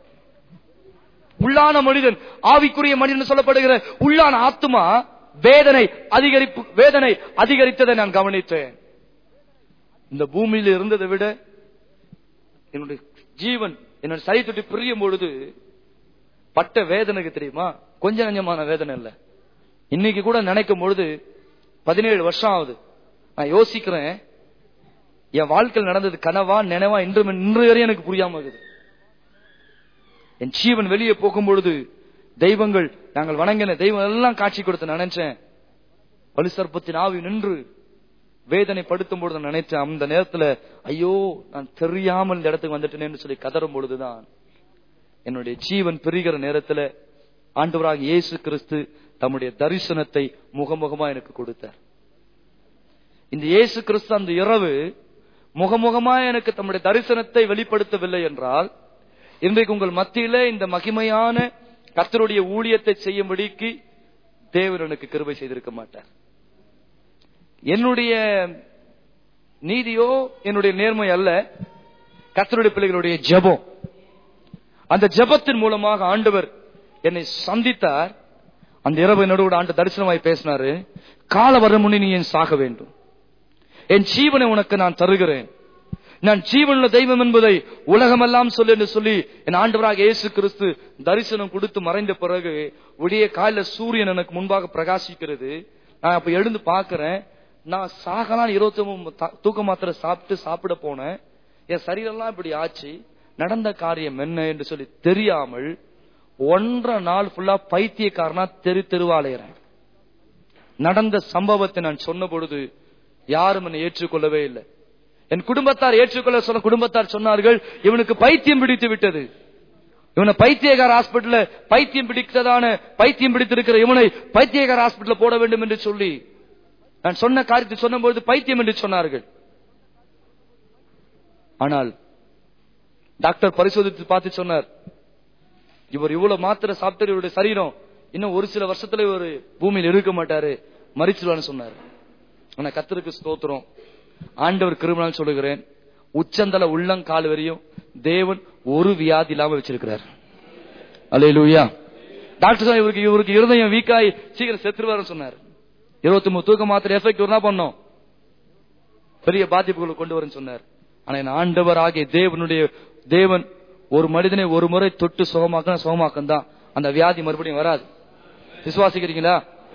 உள்ளான மனிதன், ஆவிக்குரிய மனிதன் சொல்லப்படுகிற உள்ளான ஆத்மா வேதனை அதிகரித்ததை நான் கவனித்தேன். இந்த பூமியில இருந்ததை விட என்னுடைய ஜீவன் என்னுடைய சரீரத்தை பிரியும் பொழுது பட்ட வேதனைக்கு தெரியுமா, கொஞ்சம் நஞ்சமான வேதனை இல்ல. இன்னைக்கு கூட நினைக்கும் பொழுது 17 வருஷம் ஆகுது. நான் யோசிக்கிறேன், என் வாழ்க்கையில் நடந்தது கனவா நினைவா இன்று வரையும் எனக்கு புரியாம இருக்குது. என் ஜீவன் வெளியே போகும் பொழுது தெய்வங்கள், நாங்கள் வணங்கின தெய்வம் எல்லாம் காட்சி கொடுத்து நினைச்சேன். பலிசர்ப்பத்தின் ஆவி நின்று வேதனை படுத்தும் பொழுது நினைச்சேன். அந்த நேரத்துல ஐயோ நான் தெரியாமல் இந்த இடத்துக்கு வந்துட்டேன்னு சொல்லி கதறும் பொழுதுதான் என்னுடைய ஜீவன் பிரிகிற நேரத்துல ஆண்டவராகிய இயேசு கிறிஸ்து தம்முடைய தரிசனத்தை முகமுகமா எனக்கு கொடுத்தார். இந்த இயேசு கிறிஸ்து அந்த இரவு முகமுகமா எனக்கு தம்முடைய தரிசனத்தை வெளிப்படுத்தவில்லை என்றால் இன்றைக்கு உங்கள் மத்தியில இந்த மகிமையான கர்த்தருடைய ஊழியத்தை செய்யும்படிக்கு தேவன் எனக்கு கிருபை செய்திருக்க மாட்டார். என்னுடைய நீதியோ என்னுடைய நேர்மை அல்ல, கர்த்தருடைய பிள்ளைகளுடைய ஜெபம். அந்த ஜெபத்தின் மூலமாக ஆண்டவர் என்னை சந்தித்தார். அந்த இரவு என்னோட ஆண்டு தரிசனமாய் பேசினாரு. கால வரும் முன்னே நீ ஏன் சாக வேண்டும், என் ஜீவனை உனக்கு நான் தருகிறேன், நான் ஜீவனுள்ள தெய்வம் என்பதை உலகமெல்லாம் சொல்லு என்று சொல்லி என் ஆண்டவராக இயேசு கிறிஸ்து தரிசனம் கொடுத்து மறைந்த பிறகு விடிய காலையில சூரியன் எனக்கு முன்பாக பிரகாசிக்கிறது. நான் அப்ப எழுந்து பாக்குறேன், நான் சாகலாம் 29 தூக்க மாத்திரை சாப்பிட போனேன். என் சரீரெல்லாம் இப்படி ஆச்சு, நடந்த காரியம் என்ன என்று சொல்லி தெரியாமல் 1.5 நாள் ஃபுல்லா பைத்தியக்காரனா தெருவாளையறேன். நடந்த சம்பவத்தை நான் சொன்ன பொழுது யாரும் என்னை ஏற்றுக்கொள்ளவே இல்லை. என் குடும்பத்தார் ஏற்றுக்கொள்ள சொல்ல குடும்பத்தார் சொன்னார்கள், இவனுக்கு பைத்தியம் பிடித்து விட்டது, இவனை பைத்தியக்கார ஹாஸ்பிட்டல்ல பைத்தியம் பிடித்திருக்கிற இவனை பைத்தியக்கார ஹாஸ்பிட்டல்ல போட வேண்டும் என்று சொல்லி நான் சொன்ன காரியத்தை சொன்னபோது பைத்தியம் என்று சொன்னார்கள். ஆனால் டாக்டர் பரிசோதித்து பார்த்து சொன்னார், இவர் இவ்வளவு மாத்திரை சாப்பிட்டு இவருடைய சரீரம் இன்னும் ஒரு சில வருஷத்துல ஒரு பூமியில் இருக்க மாட்டாரு, மரிச்சிருவான்னு சொன்னார். ஆனா கர்த்தருக்கு ஸ்தோத்திரம், ஆண்டவர் கிருபையால் சொல்லுகிறேன், உச்சந்தல உள்ளங்கால் வரையும் தேவன் ஒரு வியாதி இல்லாம வச்சிருக்கிறார். அல்லேலூயா. டாக்டர் சொன்னார், இவருக்கு இருதயம் வீக்காய் சீக்கிரம் செத்துருவாருன்னு சொன்னார். 23 தூக்க மாத்திரை எஃபெக்ட் என்ன பண்ணோம், பெரிய பாதிப்புகளை கொண்டு வரும்னு சொன்னார். ஆனா என் ஆண்டவர் ஆகிய தேவன் ஒரு மனிதனை ஒரு முறை தொட்டு சுகமாக்கம் தான், அந்த வியாதி மறுபடியும் வராது. விசுவாசிக்கிறீங்களா?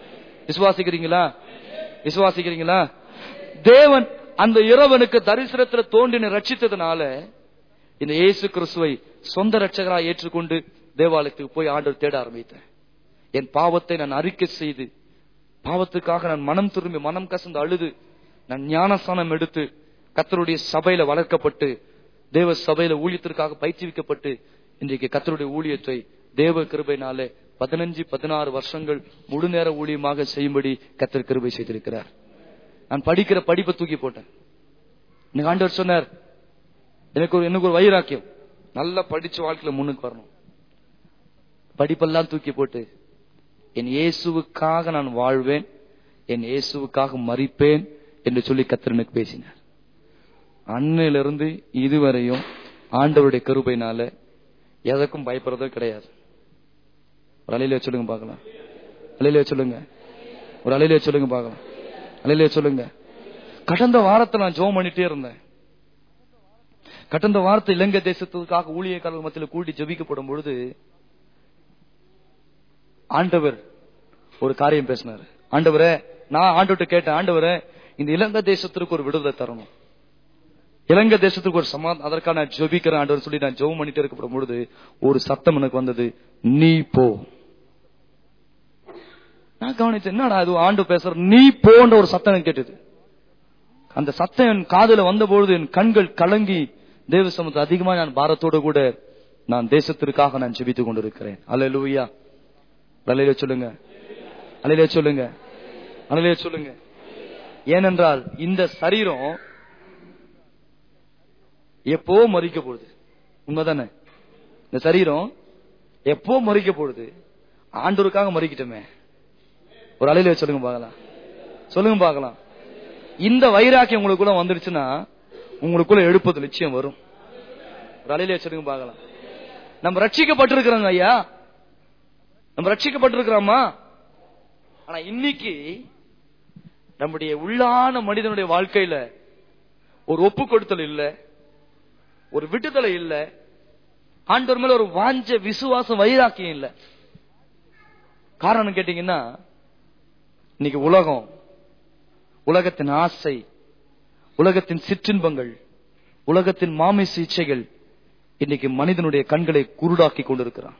தேவன் அந்த இரவனுக்கு தரிசனத்தில் தோன்றின ரட்சித்ததுனால இந்த இயேசு கிறிஸ்துவை சொந்த ரட்சகராய் ஏற்றுக்கொண்டு தேவாலயத்துக்கு போய் ஆண்டவர் தேட ஆரம்பித்தேன். என் பாவத்தை நான் அறிக்கை செய்து, பாவத்துக்காக நான் மனம் திரும்பி மனம் கசந்து அழுது, நான் ஞானஸ்நானம் எடுத்து கர்த்தருடைய சபையில வளர்க்கப்பட்டு, தேவ சபையில ஊழியத்திற்காக பயிற்சிவிக்கப்பட்டு, இன்றைக்கு கர்த்தருடைய ஊழியத்தை தேவ கிருபையினாலே 15-16 வருஷங்கள் முழு நேர ஊழியமாக செய்யும்படி கர்த்தர் கிருபை செய்திருக்கிறார். நான் படிக்கிற படிப்பை தூக்கி போட்டேன். எனக்கு ஆண்டவர் சொன்னார், எனக்கு ஒரு வைராக்கியம், நல்லா படிச்ச வாழ்க்கையில முன்னுக்கு வரணும். படிப்பெல்லாம் தூக்கி போட்டு என் இயேசுவுக்காக நான் வாழ்வேன், என் இயேசுவுக்காக மரிப்பேன் என்று சொல்லி கர்த்தர் எனக்கு பேசினார். அன்னையிலிருந்து இதுவரையும் ஆண்டவருடைய கிருபையினால எதற்கும் பயப்படுறதும் கிடையாது. ஒரு அலையிலே சொல்லுங்க பார்க்கலாம். அலையிலே சொல்லுங்க. ஒரு அலையிலே சொல்லுங்க பார்க்கலாம். அலையிலே சொல்லுங்க. கடந்த வாரத்தை நான் ஜெபம் பண்ணிட்டே இருந்தேன். கடந்த வாரத்தை இலங்கை தேசத்துக்காக ஊழியக்காரர்கள் மத்தியில் கூட்டி ஜெபிக்கப்படும் பொழுது ஆண்டவர் ஒரு காரியம் பேசினார். ஆண்டவரே, நான் ஆண்டவர்கிட்ட கேட்டேன், ஆண்டவரே இந்த இலங்கை தேசத்திற்கு ஒரு விடுதலை தரணும், இலங்கை தேசத்துக்கு ஒரு சமாதானம், அதற்காக நான் ஜெபிக்கிறேன் ஆண்டவர் சொல்லி நான் ஜெபம் பண்ணிட்டே இருக்கப்படும் பொழுது ஒரு சத்தம் எனக்கு வந்தது, நீ போ. நான் கவனிச்சேன், என்னடா அது ஆண்டவர் பேசுற, நீ போன்ற ஒரு சத்தம் எனக்கு கேட்டது. அந்த சத்தம் என் காதுல வந்த பொழுது என் கண்கள் கலங்கி தேவ சமூகத்தை அதிகமா நான் பாரத்தோடு கூட நான் தேசத்திற்காக நான் ஜெபித்துக் கொண்டிருக்கிறேன். அல்லேலூயா. அல்லேலூயா சொல்லுங்க. அல்லேலூயா சொல்லுங்க. அல்லேலூயா சொல்லுங்க. ஏனென்றால் இந்த சரீரம் எப்போ மரிக்க போகுது, உண்மைதானே? இந்த சரீரம் எப்போ மரிக்க போகுது, ஆண்டவருக்காக மரிக்கிட்டோமே. ஒரு அல்லேலூயா சொல்லுங்க பார்க்கலாம். சொல்லுங்க பார்க்கலாம். இந்த வைராக்கியம் உங்களுக்குள்ள வந்துருச்சுன்னா உங்களுக்குள்ள எழுப்பது நிச்சயம் வரும். ஒரு அல்லேலூயா சொல்லுங்க பார்க்கலாம். நம்ம ரட்சிக்கப்பட்டிருக்கிறோங்க ஐயா, நம்ம ரட்சிக்கப்பட்டிருக்கிறோமா? ஆனா இன்னைக்கு நம்முடைய உள்ளான மனிதனுடைய வாழ்க்கையில ஒரு ஒப்பு கொடுத்தல் இல்ல, ஒரு விடுதலை இல்ல, ஆண்டவர் மேல ஒரு வாஞ்ச விசுவாசம் வைராக்கியம் இல்ல. காரணம் கேட்டீங்கன்னா, இன்னைக்கு உலகம், உலகத்தின் ஆசை, உலகத்தின் சிற்றின்பங்கள், உலகத்தின் மாமிச இச்சைகள் இன்னைக்கு மனிதனுடைய கண்களை குருடாக்கி கொண்டிருக்கிறான்.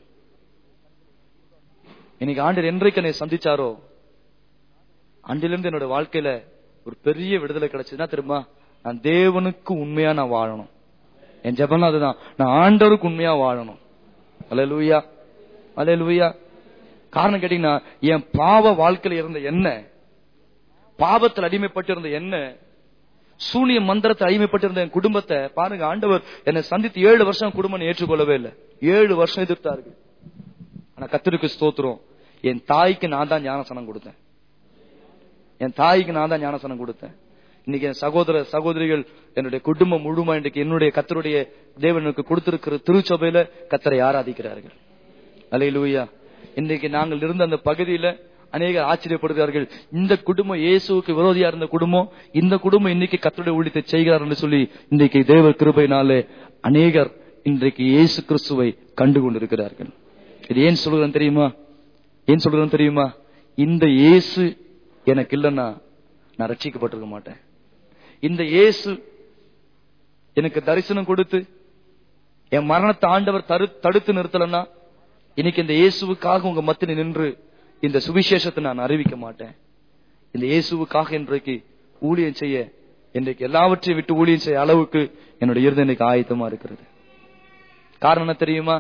இன்னைக்கு ஆண்டவர் என்றைக்கு என்னை சந்திச்சாரோ அன்றிலிருந்து என்னோட வாழ்க்கையில ஒரு பெரிய விடுதலை கிடைச்சதுன்னா தெரியுமா, நான் தேவனுக்கு உண்மையா நான் வாழணும். என் ஜெபம் அதுதான், நான் ஆண்டவருக்கு உண்மையா வாழணும். அல்லேலூயா, அல்லேலூயா. காரணம் கேட்டீங்கன்னா, என் பாவ வாழ்க்கையில இருந்த என்ன, பாவத்தில் அடிமைப்பட்டு இருந்த என்ன, சூனிய மந்திரத்தை அடிமைப்பட்டிருந்த என் குடும்பத்தை பாருங்க, ஆண்டவர் என்னை சந்தித்து 7 வருஷம் குடும்பம் ஏற்றுக்கொள்ளவே இல்லை. 7 வருஷம் எதிர்த்தார்கள். ஆனா கர்த்தருக்கு ஸ்தோத்திரம், என் தாய்க்கு நான் தான் ஞானசனம் கொடுத்தேன். என் தாய்க்கு நான் தான் ஞானசனம் கொடுத்தேன். இன்னைக்கு என் சகோதர சகோதரிகள், என்னுடைய குடும்பம் முழுமா இன்றைக்கு என்னுடைய கர்த்தருடைய தேவனுக்கு கொடுத்திருக்கிற திருச்சபையில கர்த்தரை ஆராதிக்கிறார்கள். அல்லேலூயா. இன்றைக்கு நாங்கள் இருந்த அந்த பகுதியில அநேகர் ஆச்சரியப்படுகிறார்கள். இந்த குடும்பம் இயேசுவுக்கு விரோதியா இருந்த குடும்பம், இந்த குடும்பம் இன்னைக்கு கர்த்தருடைய ஊழியத்தை செய்கிறார் என்று சொல்லி இன்றைக்கு தேவ கிருபையினாலே அநேகர் இன்றைக்கு இயேசு கிறிஸ்துவை கண்டு கொண்டிருக்கிறார்கள். இது ஏன் சொல்லுகிறேன் தெரியுமா? ஏன் சொல்லுகிறேன் தெரியுமா? இந்த இயேசு எனக்கு இல்லைன்னா நான் ரட்சிக்கப்பட்டிருக்க மாட்டேன். இந்த இயேசு எனக்கு தரிசனம் கொடுத்து என் மரணத்தை ஆண்டவர் தடுத்து நிறுத்தலன்னா இன்னைக்கு இந்த இயேசுவுக்காக உங்க மத்தியில் நின்று இந்த சுவிசேஷத்தை நான் அறிவிக்க மாட்டேன். இந்த இயேசுவுக்காக இன்றைக்கு ஊழியம் செய்ய, இன்றைக்கு எல்லாவற்றையும் விட்டு ஊழியம் செய்ய அளவுக்கு என்னுடைய இருதயம் இன்னைக்கு ஆயத்தமா இருக்கிறது. காரணம் என்ன தெரியுமா?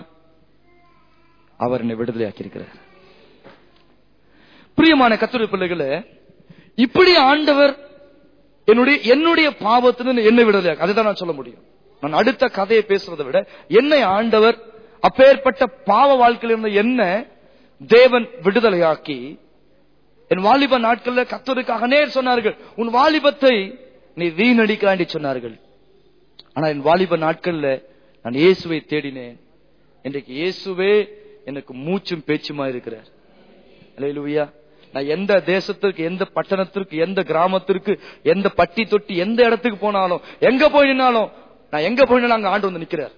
அவர் என்னை விடுதலையாக்கி இருக்கிறார். பிரியமான கர்த்தருடைய பிள்ளைகளே, இப்படி ஆண்டவர் என்னுடைய பாவத்திலிருந்து என்னை விடுதலையாக்கி, அதுதான் நான் சொல்ல முடியும். நான் அடுத்த கதையை பேசுறதை விட என்னை ஆண்டவர் அப்பேற்பட்ட பாவ வாழ்க்கையில் இருந்த என்ன தேவன் விடுதலையாக்கி, என் வாலிப நாட்கள்ல கர்த்தருக்காக நேர் சொன்னார்கள், உன் வாலிபத்தை நீ வீணடிக்காண்டி சொன்னார்கள். ஆனா என் வாலிப நாட்கள்ல நான் இயேசுவை தேடினேன். இன்றைக்கு இயேசுவே எனக்கு மூச்சும் பேச்சுமா இருக்கிறார். அல்லேலூயா. நான் எந்த தேசத்திற்கு, எந்த பட்டணத்திற்கு, எந்த கிராமத்திற்கு, எந்த பட்டி தொட்டி, எந்த இடத்துக்கு போனாலும், எங்க போய் நின்னாலும், நான் எங்க போய் அங்க ஆண்டு வந்து நிக்கிறார்.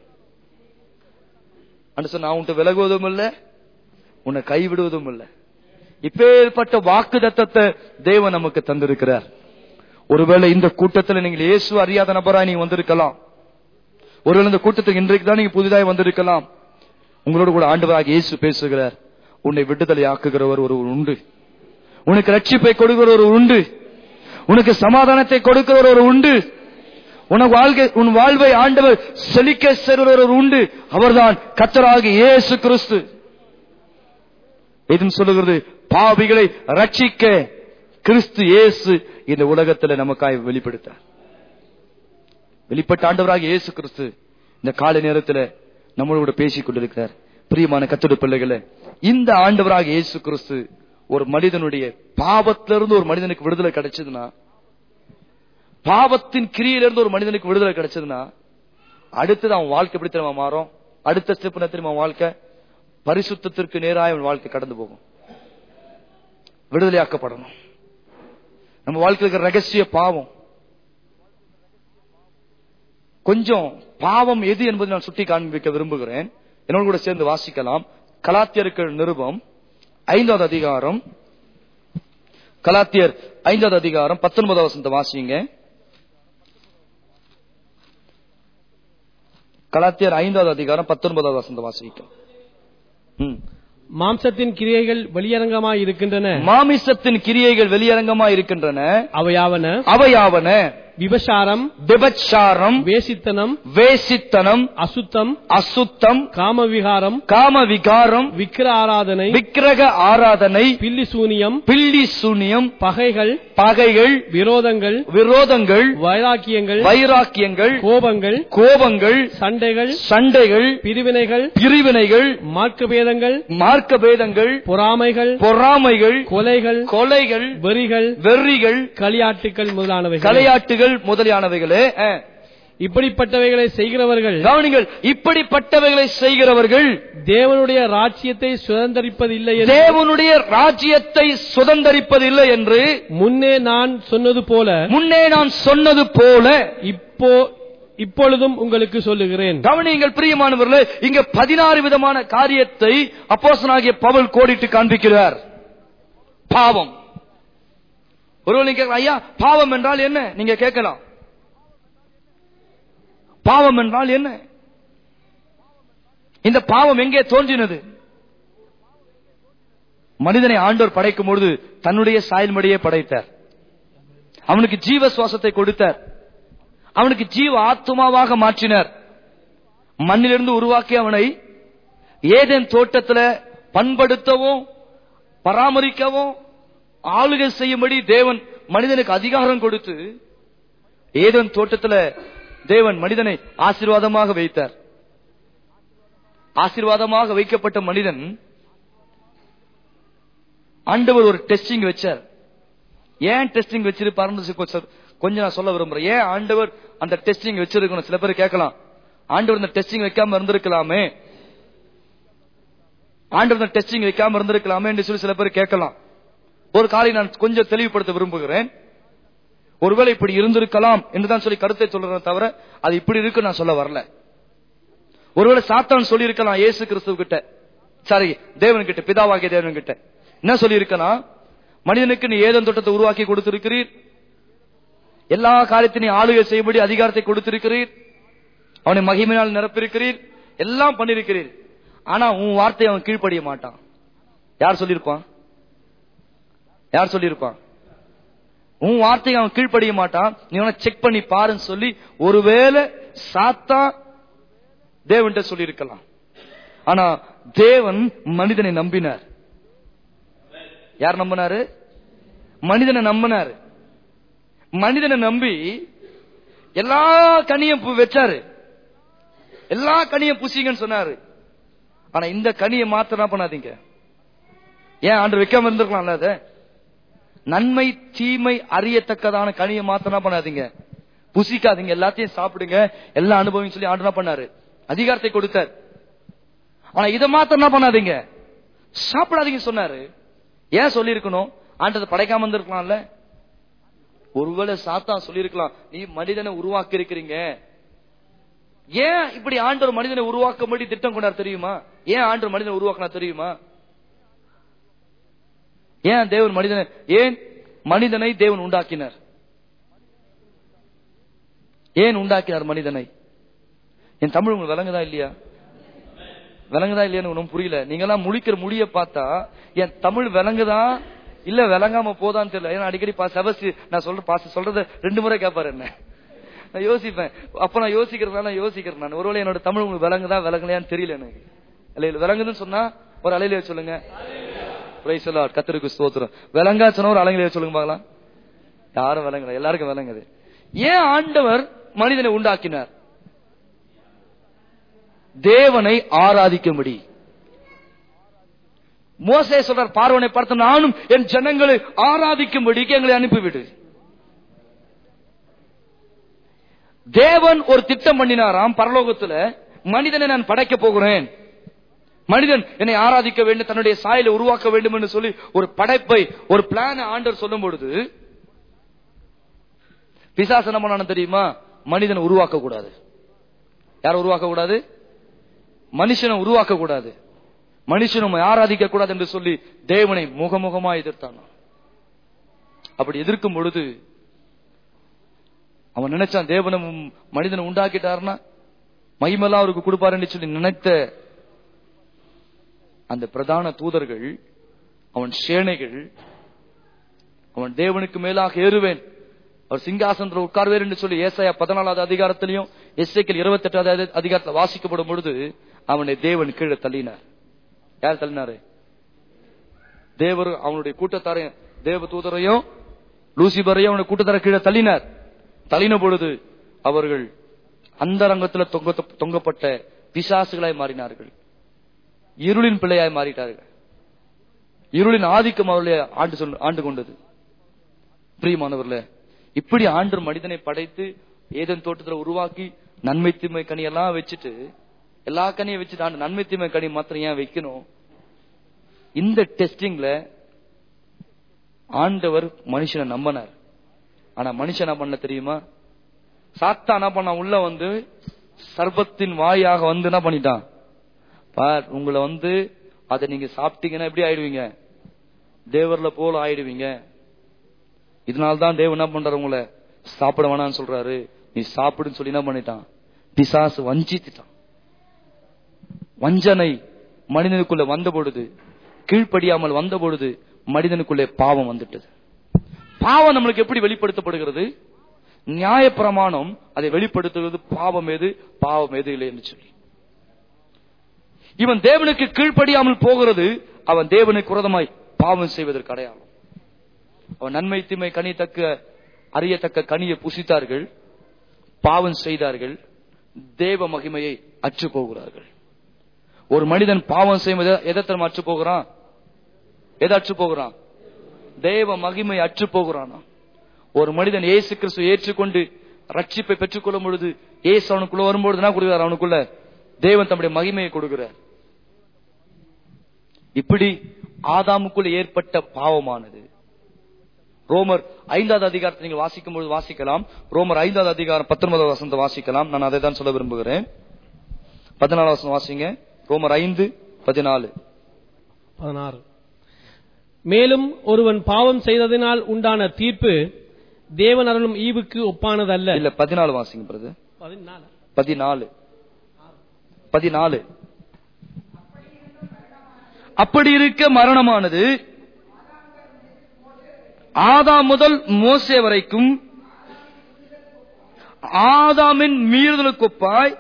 நான் உன்ட்டு விலகுவதும் இல்ல, உன்னை கைவிடுவதும் இல்ல. இப்பேற்பட்ட வாக்கு தத்தத்தை தேவன் நமக்கு தந்திருக்கிறார். ஒருவேளை இந்த கூட்டத்தில் நீங்கள் இயேசு அறியாத நபராய் நீங்க வந்திருக்கலாம். ஒருவேளை இந்த கூட்டத்துக்கு இன்றைக்கு தான் நீங்க புதிதாய் வந்திருக்கலாம். உங்களோடு கூட ஆண்டவராகிய இயேசு பேசுகிறார். உன்னை விடுதலை ஆக்குகிறவர் ஒரு உண்டு, உனக்கு ரட்சிப்பை கொடுக்கிறவர் ஒரு உண்டு, உனக்கு சமாதானத்தை கொடுக்கிறவர் ஒரு உண்டு, உன் வாழ்வை ஆண்டவர் செழிக்க செய்கிறவர் ஒரு உண்டு. அவர்தான் கர்த்தராகிய இயேசு கிறிஸ்து. இதுன்னு சொல்லுகிறது, பாவிகளை ரட்சிக்க கிறிஸ்து இயேசு இந்த உலகத்தில் நமக்காய் வெளிப்படுத்தார். வெளிப்பட்ட ஆண்டவராகிய இயேசு கிறிஸ்து இந்த காலை நேரத்தில் நம்மளோட பேசிக் கொண்டிருக்கிறார். பிரியமான கர்த்தருடைய பிள்ளைகளே, இந்த ஆண்டவராகிய இயேசு கிறிஸ்து ஒரு மனிதனுடைய பாவத்திலிருந்து ஒரு மனிதனுக்கு விடுதலை கிடைச்சதுன்னா, பாவத்தின் கிரியிலிருந்து ஒரு மனிதனுக்கு விடுதலை கிடைச்சதுன்னா, அடுத்தது அவன் வாழ்க்கை எப்படி தெரியுமா மாறும்? அடுத்த ஸ்டெப் என்ன தெரியுமா? வாழ்க்கை பரிசுத்தத்திற்கு நேராக அவன் வாழ்க்கை கடந்து போகும். விடுதலையாக்கப்படணும். நம்ம வாழ்க்கையில் ரகசிய பாவம், கொஞ்சம் பாவம் எது என்பதை நான் சுட்டி காண்பிக்க விரும்புகிறேன். என்னோடு கூட சேர்ந்து வாசிக்கலாம். கலாத்தியருக்கு நிருபம் 5வது அதிகாரம், கலாத்தியர் 5வது அதிகாரம் 19வது வசனத்தை வாசிங்க. கலாத்தியர் 5வது அதிகாரம் 19வது வசனத்தை வாசிக்க. மாம்சத்தின் கிரியைகள் வெளியரங்கமாய் இருக்கின்றன. மாமிசத்தின் கிரியைகள் வெளியரங்கமாய் இருக்கின்றன. அவையாவன விபசாரம், வேசித்தனம், அசுத்தம், காமவிகாரம், விக்கிரக ஆராதனை, பில்லி சூனியம், பகைகள், விரோதங்கள், வைராக்கியங்கள், கோபங்கள், சண்டைகள், பிரிவினைகள், மார்க்கபேதங்கள், பொறாமைகள், கொலைகள், வெறிகள், முதலியானவைகளே. இப்படிப்பட்டவைகளை செய்கிறவர்கள், கவனிங்கள், இப்படிப்பட்டவைகளை செய்கிறவர்கள் தேவனுடைய ராஜ்யத்தை சுதந்தரிப்பதில்லை என்று முன்னே நான் சொன்னது போல இப்பொழுதும் உங்களுக்கு சொல்லுகிறேன். கவனிங்கள் பிரியமானவர்களே, இங்க 16 விதமான காரியத்தை அப்போஸ்தலனாகிய பவுல் கோடிட்டு காண்பிக்கிறார். பாவம். ஒருவர் நீங்க ஐயா பாவம் என்றால் என்ன நீங்க கேட்கலாம். பாவம் என்றால் என்ன? இந்த பாவம் எங்கே தோன்றினது? மனிதனை ஆண்டவர் படைக்கும் பொழுது தன்னுடைய சாயல்படியே படைத்தார். அவனுக்கு ஜீவ சுவாசத்தை கொடுத்தார். அவனுக்கு ஜீவ ஆத்துமாவாக மாற்றினார். மண்ணிலிருந்து உருவாக்கி அவனை ஏதேன் தோட்டத்தில் பண்படுத்தவும் பராமரிக்கவும் ஆளுகை செய்யும்படி தேவன் மனிதனுக்கு அதிகாரம் கொடுத்து ஏதேன் தோட்டத்தில் தேவன் மனிதனை ஆசீர்வாதமாக வைத்தார். ஆசீர்வாதமாக வைக்கப்பட்ட மனிதன் ஆண்டவர் ஒரு டெஸ்டிங் வச்சார். ஏன் டெஸ்டிங் வச்சிருப்பாருன்னு கொஞ்சம் நான் சொல்ல விரும்புறேன். ஏன் ஆண்டவர் அந்த டெஸ்டிங் வச்சிருக்கணும்? சில பேர் கேட்கலாம், ஆண்டவர் இந்த டெஸ்டிங் வைக்காம இருந்திருக்கலாமே, ஆண்டவர் இந்த டெஸ்டிங் வைக்காம இருந்திருக்கலாமே என்று சொல்லி சில பேர் கேட்கலாம். ஒரு காரியம் நான் கொஞ்சம் தெளிவுபடுத்த விரும்புகிறேன். ஒருவேளை இப்படி இருந்திருக்கலாம் என்றுதான் சொல்லி கருத்தை சொல்றேன் தவிர அது இப்படி இருக்கு நான் சொல்ல வரல. ஒருவேளை சாத்தான் சொல்லி இருக்கலாம் இயேசு கிறிஸ்துவ கிட்ட, சாரி தேவன் கிட்ட, பிதாவாகிய தேவன் கிட்ட என்ன சொல்லி இருக்கலாம், மனிதனுக்கு நீ ஏதேன் தோட்டத்தை உருவாக்கி கொடுத்திருக்கிறீர், எல்லா காரியத்தையும் ஆளுகை செய்யும்படி அதிகாரத்தை கொடுத்திருக்கிறீர், அவனை மகிமையினால் நிரப்பிருக்கிறீர், எல்லாம் பண்ணிருக்கிறீர். ஆனா உன் வார்த்தையை அவன் கீழ்ப்படிய மாட்டான். யார் சொல்லியிருப்பான்? உன் வார்த்தையை அவன் கீழ்ப்படிய மாட்டான். நீ அவனை செக் பண்ணி பாருன்னு சொல்லி ஒருவேளை சாத்தான் தேவன்கிட்ட சொல்லி இருக்கலாம். ஆனா தேவன் மனிதனை நம்பினார். யார் நம்பினாரு? மனிதனை நம்பினாரு. மனிதனை நம்பி எல்லா கனியும் வச்சாரு, எல்லா கனியும் புசிங்கன்னு சொன்னாரு. ஆனா இந்த கனியை மாத்திரம் பண்ணாதீங்க. ஏன் ஆண்டு வைக்காம இருந்திருக்கலாம்ல? அத நன்மை தீமை அறியத்தக்கதான கனியை மாத்திரம் பண்ணாதீங்க, புசிக்காதீங்க, எல்லாத்தையும் சாப்பிடுங்க, எல்லாம் அனுபவம் சொல்லி ஆண்டு பண்ணாரு, அதிகாரத்தை கொடுத்தார். ஆனா இதை மாத்திரம் பண்ணாதீங்க, சாப்பிடாதீங்க சொன்னாரு. ஏன் சொல்லி இருக்கணும்? ஆண்டதை படைக்காம இருந்திருக்கலாம்ல. ஒருவேளை சாத்தான் சொல்லி இருக்கலாம், நீ மனிதனை உருவாக்கி இருக்கிறீங்க. ஏன் இப்படி ஆண்டவர் மனிதனை உருவாக்கும்படி திட்டம் கொண்டார் தெரியுமா? ஏன் ஆண்டவர் மனிதனை உருவாக்கினா தெரியுமா? ஏன் தேவன் மனிதனை தேவன் உண்டாக்கினார்? ஏன் உண்டாக்கினார் மனிதனை? என் தமிழ் உங்களுக்கு விளங்குதா இல்லையா? விளங்குதா இல்லையான்னு ஒன்னும் புரியல. நீங்க எல்லாம் முழிக்கிற முடிய பார்த்தா என் தமிழ் விளங்குதா இல்ல விளங்காம போதான்னு தெரியல. ஏன்னா அடிக்கடி செபஸ்டி நான் சொல்றத 2 முறை கேட்பாரு என்ன. நான் யோசிப்பேன். அப்ப நான் யோசிக்கிறேன் நான் ஒருவேளை என்னோட தமிழ் உங்களுக்கு விளங்குதா விளங்கலையான்னு தெரியல எனக்கு. இல்ல விளங்குதுன்னு சொன்னா ஒரு அலையில சொல்லுங்க. Praise the lord. கர்த்தருக்கு ஸ்தோத்திரம். விளங்கா சொன்னா ஒரு அலையில சொல்லுங்க பார்க்கலாம். யாரும் விளங்கல, எல்லாருக்கும் விளங்குது. ஏன் ஆண்டவர் மனிதனை உண்டாக்கினார்? தேவனை ஆராதிக்கும்படி. மோசே சொல்றார், பார்வோனை பார்த்து நானும் என் ஜனங்களை ஆராதிக்கும்படி எங்களை அனுப்பிவிடு. தேவன் ஒரு திட்டம் பண்ணினாராம் பரலோகத்துல, மனிதனை நான் படைக்க போகிறேன், மனிதன் என்னை ஆராதிக்க வேண்டும், தன்னுடைய சாயலை உருவாக்க வேண்டும் என்று சொல்லி ஒரு படைப்பை, ஒரு பிளான் ஆண்டவர் சொல்லும் பொழுது பிசாசு என்ன பண்ணானு தெரியுமா? மனிதனை உருவாக்க கூடாது. யார் உருவாக்க கூடாது? மனுஷனை உருவாக்க கூடாது, மனுஷனும் ஆராதிக்க கூடாது என்று சொல்லி தேவனை முகமுகமா எதிர்த்தான். அப்படி எதிர்க்கும் பொழுது அவன் நினைச்சான் தேவனும் மனிதனை உண்டாக்கிட்டார்னா மகிமெல்லாம் அவருக்கு கொடுப்பாருன்னு சொல்லி நினைத்த அந்த பிரதான தூதர்கள், அவன் சேனைகள், அவன் தேவனுக்கு மேலாக ஏறுவேன், அவர் சிங்காசனத்தில் உட்கார்வேன் என்று சொல்லி ஏசாயா 14வது அதிகாரத்திலையும் எசேக்கியேல் 28வது அதிகாரத்தில் வாசிக்கப்படும் பொழுது அவனை தேவன் கீழே தள்ளினார். யார் தள்ளினாரு? தேவர் அவனுடைய கூட்டத்தாரையும் தேவ தூதரையும் லூசிபரையும் அவனுடைய கூட்டத்தாரை கீழே தள்ளினார். தள்ளின பொழுது அவர்கள் அந்த ரங்கத்தில் தொங்கப்பட்ட பிசாசுகளாய் மாறினார்கள், இருளின் பிள்ளையாய் மாறிட்டார்கள். இருளின் ஆதிக்கம் அவர்களை ஆண்டு கொண்டது. பிரியமானவர்களே, இப்படி ஆண்டு மனிதனை படைத்து ஏதேன் தோட்டத்தில் உருவாக்கி நன்மை தீமை கனியெல்லாம் வச்சுட்டு, எல்லா கனியை வச்சுட்டு ஆண்டு நன்மை தீமை கனி மாத்திரம் ஏன் வைக்கணும்? இந்த டெஸ்டிங்ல ஆண்டவர் மனுஷனை நம்பினார். ஆனா மனுஷன் என்ன பண்ண தெரியுமா? சாத்தா என்ன பண்ண, உள்ள வந்து சர்பத்தின் வாயாக வந்து என்ன பண்ணிட்டான், பார் உங்களை வந்து அதை நீங்க சாப்பிட்டீங்கன்னா எப்படி ஆயிடுவீங்க? தேவர்ல போல ஆயிடுவீங்க. இதனால்தான் தேவன் என்ன பண்றாரு, உங்களை சாப்பிட வேணாம்னு சொல்றாரு. நீ சாப்பிடுன்னு சொல்லி என்ன பண்ணிட்டான்? பிசாசு வஞ்சித்தான். வஞ்சனை மனிதனுக்குள்ள வந்த பொழுது, கீழ்ப்படியாமல் வந்த பொழுது மனிதனுக்குள்ளே பாவம் வந்துட்டது. பாவம் நம்மளுக்கு எப்படி வெளிப்படுத்தப்படுகிறது? நியாயப்பிரமாணம் அதை வெளிப்படுத்துகிறது. பாவம் எது, பாவம் எது இல்லை என்று சொல்லி. இவன் தேவனுக்கு கீழ்ப்படியாமல் போகிறது அவன் தேவனுக்கு விரோதமாய் பாவம் செய்வதற்கு அடையாளம். அவன் நன்மை தீமை கனி அறியத்தக்க கனியை புசித்தார்கள், பாவம் செய்தார்கள், தேவ மகிமையை அற்று போகிறார்கள். ஒரு மனிதன் பாவம் செய்யும் எதற்கு அற்று போகிறான்? எதை அற்று போகிறான்? தேவ மகிமை அற்று போகிறான். ஒரு மனிதன் இயேசு கிறிஸ்துவை ஏற்றுக்கொண்டு ரட்சிப்பை பெற்றுக் கொள்ளும் பொழுது, இயேசு அவனுக்குள்ள வரும்பொழுது என்ன கொடுக்கிறார்? அவனுக்குள்ள தேவன் தம்முடைய மகிமையை கொடுக்கிறார். இப்படி ஆதாமுக்குள்ள ஏற்பட்ட பாவமானது. ரோமர் 5வது அதிகாரத்தை நீங்கள் வாசிக்கும் பொழுது வாசிக்கலாம். ரோமர் 5வது அதிகாரம் 19வது வசனத்தை வாசிக்கலாம். நான் அதை தான் சொல்ல விரும்புகிறேன். 14வது வசனம் வாசிங்க. ரோமர் 5:14. மேலும் ஒருவன் பாவம் செய்ததினால் உண்டான தீர்ப்பு தேவன் அருளும் ஈவுக்கு ஒப்பானதல்ல. இல்ல 14 வாசிங்க பிரதர். 14. அப்படி இருக்க மரணமானது ஆதாம் முதல் மோசே வரைக்கும் ஆதாமின் மீறுதலுக்கொப்பாய்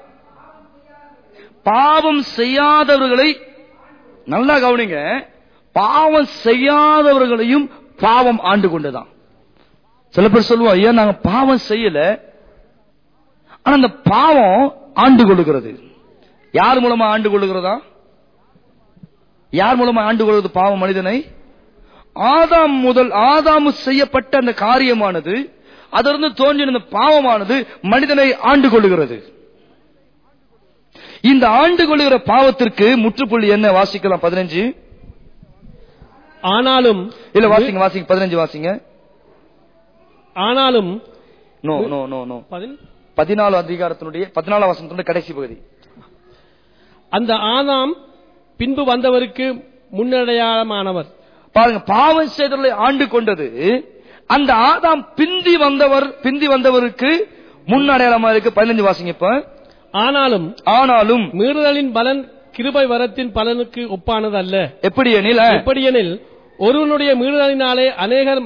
பாவம் செய்யாதவர்களை, நல்லா கவனிங்க, பாவம் செய்யாதவர்களையும் பாவம் ஆண்டு கொண்டுதான். சில பேர் சொல்லுவோம், ஐயா நாங்க பாவம் செய்யல, ஆனா அந்த பாவம் ஆண்டு கொள்ளுகிறது. யார் மூலமா ஆண்டு கொள்ளுகிறதா? யார் மூலமா ஆண்டு கொள்வது பாவம் மனிதனை? ஆதாமு செய்யப்பட்ட அந்த காரியமானது, அதிலிருந்து தோன்றின பாவமானது மனிதனை ஆண்டு கொள்ளுகிறது. இந்த ஆண்டு கொள்ளுகிற பாவத்திற்கு முற்றுப்புள்ளி என்ன? வாசிக்கலாம் 15. ஆனாலும் இல்ல வாசிங்க 15 வாசிங்க. ஆனாலும் 14 அதிகாரத்தினுடைய 14 வசனத்தினுடைய கடைசி பகுதி. அந்த ஆதாம் பின்பு வந்தவருக்கு முன்னடையாளமானவர். பாருங்க, பாவம் செய்தவர்களை ஆண்டு கொண்டது அந்த ஆதாம் பிந்தி வந்தவருக்கு முன்னடையாளமா இருக்கு. 15 வாசிங்க. இப்ப ஆனாலும் ஆனாலும் மீறுதலின் பலன் கிருபை வரத்தின் பலனுக்கு ஒப்பானது அல்ல. எப்படியெனில் ஒருவனுடைய மீறுதலினாலே அநேகர்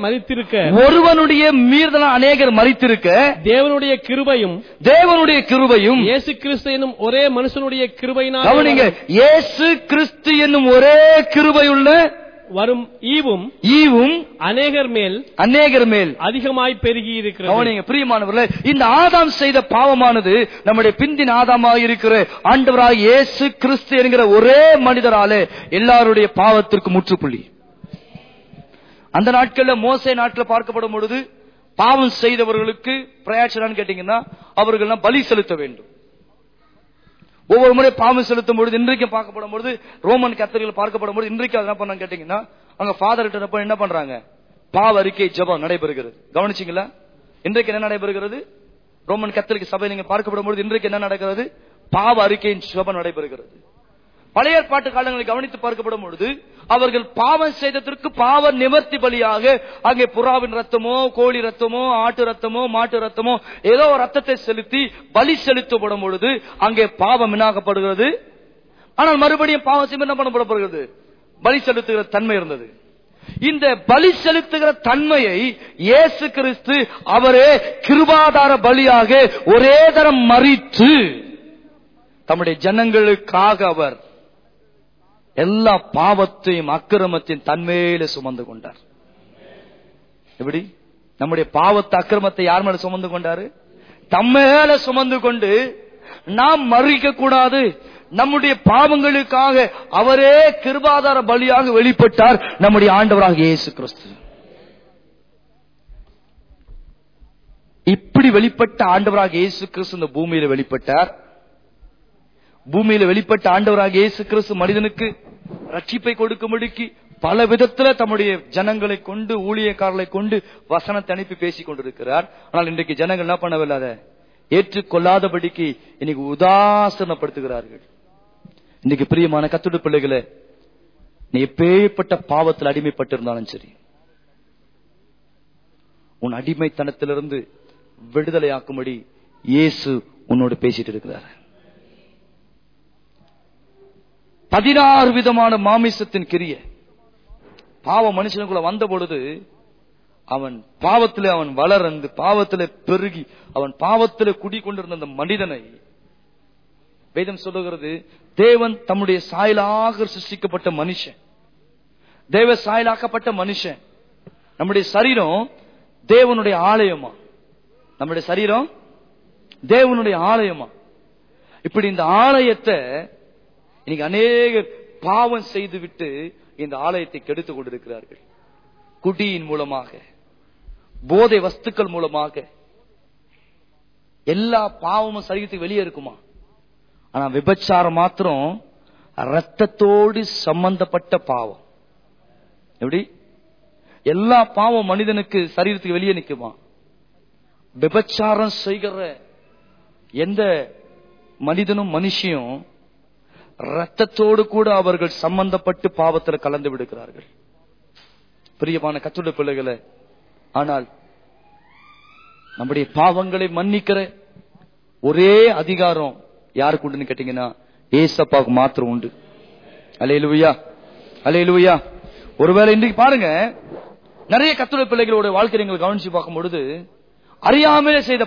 மரித்திருக்க தேவனுடைய கிருபையும் இயேசு கிறிஸ்து என்னும் ஒரே மனுஷனுடைய கிருபையினால் கவனிங்க, இயேசு கிறிஸ்து என்னும் ஒரே கிருபையுள்ள வரும் ஈவும் அநேகர் மேல் அதிகமாய் பெருகி இருக்கிறது. கவனிங்க பிரியமானவர்களே, இந்த ஆதாம் செய்த பாவமானது நம்முடைய பிந்தின் ஆதாமாக இருக்கிற ஆண்டவராக இயேசு கிறிஸ்து என்கிற ஒரே மனிதராலே எல்லாருடைய பாவத்திற்கு முற்றுப்புள்ளி. அந்த நாட்கள்ல மோசே நாட்டில் பார்க்கப்படும் பொழுது பாவம் செய்தவர்களுக்கு பிரயாச்சனான்னு கேட்டீங்கன்னா அவர்கள் பலி செலுத்த வேண்டும். ஒவ்வொரு முறை பாவம் செலுத்தும் பொழுது இன்றைக்கு பார்க்கப்படும் பொழுது ரோமன் கத்தர்கள் பார்க்கப்படும் பொழுது இன்றைக்கு என்ன பண்ண கேட்டீங்கன்னா அங்க ஃபாதர் கிட்ட என்ன பண்றாங்க, பாவ அறிக்கை ஜெபம் நடைபெறுகிறது. கவனிச்சீங்களா? இன்றைக்கு என்ன நடைபெறுகிறது? ரோமன் கத்தோலிக்க சபை நீங்க பார்க்கப்படும் பொழுது இன்றைக்கு என்ன நடக்கிறது? பாவ அறிக்கையின் ஜெபம் நடைபெறுகிறது. பழைய ஏற்பாட்டு காலங்களை கவனித்து பார்க்கப்படும் பொழுது அவர்கள் பாவம் செய்ததற்கு பாவ நிவர்த்தி பலியாக அங்கே புறாவின் ரத்தமோ, கோழி ரத்தமோ, ஆட்டு ரத்தமோ, மாட்டு ரத்தமோ ஏதோ ஒரு ரத்தத்தை செலுத்தி பலி செலுத்தப்படும் பொழுது அங்கே பாவம் என்னாகப்படுகிறது. ஆனால் மறுபடியும் பாவம் செய்ய என்ன பண்ணப்படுகிறது? பலி செலுத்துகிற தன்மை இருந்தது. இந்த பலி செலுத்துகிற தன்மையை இயேசு கிறிஸ்து அவரே கிருபாதார பலியாக ஒரே தரம் மரித்து தம்முடைய ஜனங்களுக்காக அவர் எல்லா பாவத்தையும் அக்கிரமத்தின் தன்மையில சுமந்து கொண்டார். எப்படி? நம்முடைய பாவத்தை அக்கிரமத்தை யார் மேல சுமந்து கொண்டாரு? தம்மேல சுமந்து கொண்டு நாம் மறிக்க கூடாது, நம்முடைய பாவங்களுக்காக அவரே கிருபாதார பலியாக வெளிப்பட்டார் நம்முடைய ஆண்டவராக இயேசு கிறிஸ்து. இப்படி வெளிப்பட்ட ஆண்டவராக இயேசு கிறிஸ்து இந்த பூமியில வெளிப்பட்டார். பூமியில வெளிப்பட்ட ஆண்டவராக இயேசு கிறிஸ்து மனிதனுக்கு ரட்சிப்பை கொடுக்கும்படிக்கு பல விதத்துல தம்முடைய ஜனங்களை கொண்டு, ஊழியக்காரர்களை கொண்டு வசனத்தை அனுப்பி பேசிக் கொண்டிருக்கிறார். ஆனால் இன்றைக்கு ஜனங்கள் என்ன பண்ணவில்லை, ஏற்றுக்கொள்ளாதபடிக்கு இன்னைக்கு உதாசனப்படுத்துகிறார்கள். இன்னைக்கு பிரியமான கர்த்தருடைய பிள்ளைகளே, நீ எப்பேற்பட்ட பாவத்தில் அடிமைப்பட்டிருந்தாலும் சரி, உன் அடிமைத்தனத்திலிருந்து விடுதலையாக்கும்படி இயேசு உன்னோடு பேசிட்டு இருக்கிறார். 16 விதமான மாமிசத்தின் கிரிய பாவ மனுஷனுக்குள்ள வந்த பொழுது அவன் பாவத்திலே அவன் வளர்ந்து பாவத்திலே பெருகி அவன் பாவத்திலே குடிக்கொண்டிருந்த அந்த மனிதனை வேதம் சொல்லுகிறது, தேவன் தம்முடைய சாயலாக சிருஷ்டிக்கப்பட்ட மனுஷன், தேவ சாயலாக்கப்பட்ட மனுஷன். நம்முடைய சரீரம் தேவனுடைய ஆலயமா, நம்முடைய சரீரம் தேவனுடைய ஆலயமா. இப்படி இந்த ஆலயத்தை இன்னைக்கு அநேகர் பாவம் செய்துவிட்டு இந்த ஆலயத்தை கெடுத்துக் கொண்டிருக்கிறார்கள். குடியின் மூலமாக, போதை வஸ்துக்கள் மூலமாக. எல்லா பாவமும் சரீரத்துக்கு வெளியே இருக்குமா? ஆனா விபச்சாரம் மாத்திரம் ரத்தத்தோடு சம்பந்தப்பட்ட பாவம். எப்படி? எல்லா பாவம் மனிதனுக்கு சரீரத்துக்கு வெளியே நிக்குமா? விபச்சாரம் செய்கிற எந்த மனிதனும் மனுஷியும் ரத்தத்தோடு கூட அவர்கள் சம்பந்தப்பட்டு பாவத்தில் கலந்து விடுகிறார்கள். பிரியமான கர்த்தருடைய பிள்ளைகளே, ஆனால் நம்முடைய பாவங்களை மன்னிக்கிற ஒரே அதிகாரம் யாருக்கு உண்டுன்னு கேட்டீங்கன்னா ஏசப்பாவுக்கு மாத்திரம் உண்டு. அல்லேலூயா, அல்லேலூயா. ஒருவேளை இன்றைக்கு பாருங்க, நிறைய கர்த்தருடைய பிள்ளைகளோட வாழ்க்கை நீங்கள் கவனிச்சு பார்க்கும் பொழுது அறியாமலே செய்த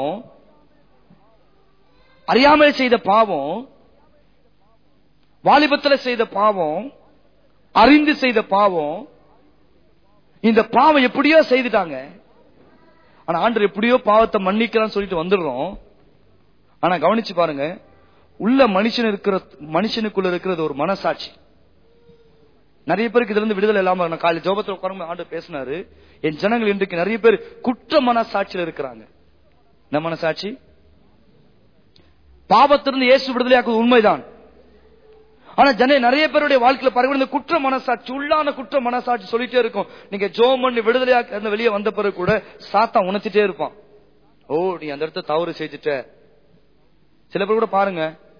பாவம், வாலிபத்துல செய்த பாவம், அறிந்து செய்த பாவம், இந்த பாவம் எப்படியோ செய்துட்டாங்க. ஆனா ஆண்டவர் எப்படியோ பாவத்தை மன்னிக்கிறான்னு சொல்லிட்டு வந்துடுறோம். ஆனா கவனிச்சு பாருங்க, உள்ள மனுஷனுக்குள்ள இருக்கிறது ஒரு மனசாட்சி. நிறைய பேருக்கு இதுல இருந்து விடுதலை இல்லாம, நான் காலையில் ஜோபத்தில் உட்காரும் ஆண்டவர் பேசினாரு, என் ஜனங்கள் இன்றைக்கு நிறைய பேர் குற்ற மனசாட்சியில் இருக்கிறாங்க. என்ன மனசாட்சி? பாவத்திலிருந்து இயேசு விடுதலையாக்குவது உண்மைதான். ஆனா நிறைய பேருடைய வாழ்க்கையில பாருங்க, இந்த குற்ற மனசாட்சி, உள்ளான குற்ற மனசாட்சி சொல்லிட்டே இருக்கும். நீங்க ஜோம் பண்ணி விடுதலையாக வெளியே வந்த பிறகு கூட சாத்தான் உணர்த்திட்டே இருப்பான். ஓ, நீ அந்த இடத்த தவறு செஞ்சுட்ட. சில பேர் கூட பாருங்க,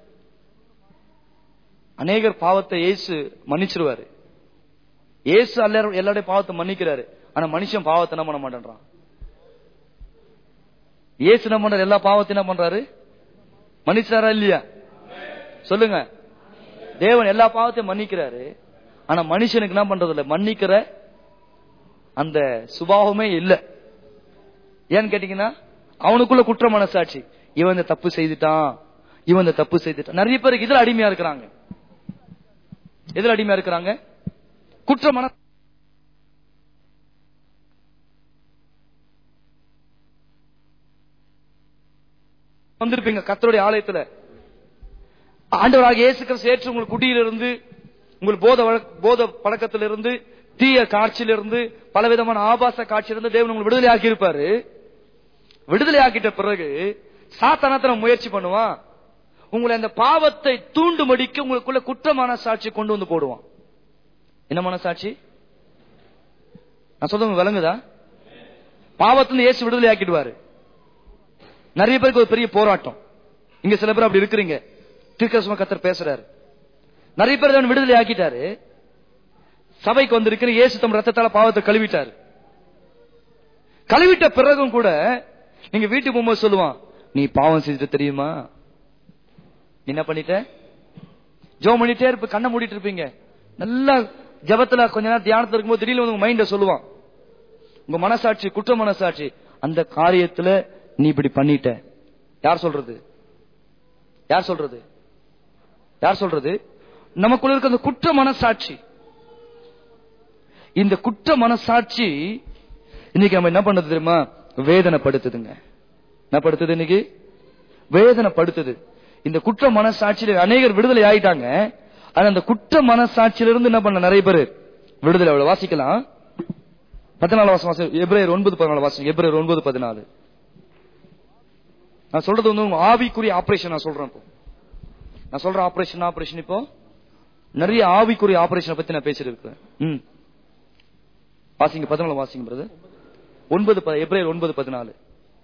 அநேகர் பாவத்தை இயேசு மன்னிச்சிருவாரு. இயேசு எல்லாருடைய பாவத்தை மன்னிக்கிறாரு. ஆனா மனுஷன் பாவத்தை என்ன பண்ண மாட்டேன்றான். இயேசு என்ன பண்றாரு? எல்லா பாவத்தையும் என்ன பண்றாரு? மன்னிச்சாரா இல்லையா? சொல்லுங்க. தேவன் எல்லா பாவத்தையும் மன்னிக்கிறாரு. ஆனா மனுஷனுக்கு என்ன பண்றது இல்ல, மன்னிக்கிற அந்த சுபாவமே இல்ல. ஏன்னு கேட்டீங்கன்னா அவனுக்குள்ள குற்ற மனசாட்சி, இவன் இந்த தப்பு செய்துட்டான், இவன் இந்த தப்பு செய்துட்டான். நிறைய பேருக்கு இதுல அடிமையா இருக்கிறாங்க. எதுல அடிமையா இருக்கிறாங்க? குற்ற மன வந்திருப்பீங்க கர்த்தருடைய ஆலயத்துல. ஆண்டவராக இயேசு கிறிஸ்து ஏற்று உங்கள் குடியிலிருந்து, உங்கள் போத பழக்கத்திலிருந்து, தீய காட்சியிலிருந்து, பலவிதமான ஆபாச காட்சியிலிருந்து தேவன் உங்களை விடுதலை ஆக்கி இருப்பாரு. விடுதலை ஆக்கிட்ட பிறகு சாத்தானத்தன முயற்சி பண்ணுவான், உங்களை அந்த பாவத்தை தூண்டும்படிக்கு உங்களுக்குள்ள குற்ற மனசாட்சி கொண்டு வந்து போடுவான். என்ன மனசாட்சி? நான் சொல்றது விளங்குதா? பாவத்திலிருந்து இயேசு விடுதலை ஆக்கிடுவாரு. நிறைய பேருக்கு ஒரு பெரிய போராட்டம். இங்க சில பேர் அப்படி இருக்கிறீங்க. தீர்க்கதரிசனமா கர்த்தர் பேசுறாரு. நிறைய பேர் தான் விடுதலை ஆக்கிட்டாரு. சபைக்கு வந்திருக்கிற இயேசு தம் ரத்தத்தால பாவத்தை கழுவிட்டாரு. கழுவிட்ட பிறகும் கூட நீங்க வீட்டுக்கு போகும்போது சொல்லுவான், நீ பாவம் செஞ்சுட்டு தெரியுமா, என்ன பண்ணிட்ட? ஜெபம் பண்ணிட்டே இருப்ப, கண்ணை மூடிட்டு இருப்பீங்க. நல்லா ஜெபத்துல கொஞ்ச நேரம் தியானத்துல இருக்கும்போது திடீர்னு உங்க மைண்ட சொல்லுவான், உங்க மனசாட்சி, குற்ற மனசாட்சி, அந்த காரியத்துல நீ இப்படி பண்ணிட்ட. யார் சொல்றது? யார் சொல்றது? யார் சொல்றது? நமக்குள்ள இருக்க அந்த குற்ற மனசாட்சி. இந்த குற்ற மனசாட்சி இன்னைக்கு நம்ம என்ன பண்ணது தெரியுமா? வேதனைப்படுத்துதுங்க. என்ன படுத்துது? இன்னைக்கு வேதனைப்படுத்துது. இந்த குற்ற மனசாட்சியில அநேகர் விடுதலை ஆயிட்டாங்க. ஆனா அந்த குற்ற மனசாட்சியிலிருந்து என்ன பண்ண நிறைய பேர் விடுதலை. அவ்வளவு வாசிக்கலாம். 14 வாசம், எபிரேயர் 9:14 வாசம். எபிரேயர் 9:14. நான் சொல்றது வந்து ஆவிக்குரிய ஆபரேஷன். நான் சொல்றேன், நான் சொல்ற ஆபரேஷன் இப்போ நிறைய ஆவிக்குரிய ஆபரேஷனை பத்தி நான் பேசிட்டு இருக்கேன். வாசிங்க 14 வாசிங்க பிரதர். 9 எபிரேயர் 9:14.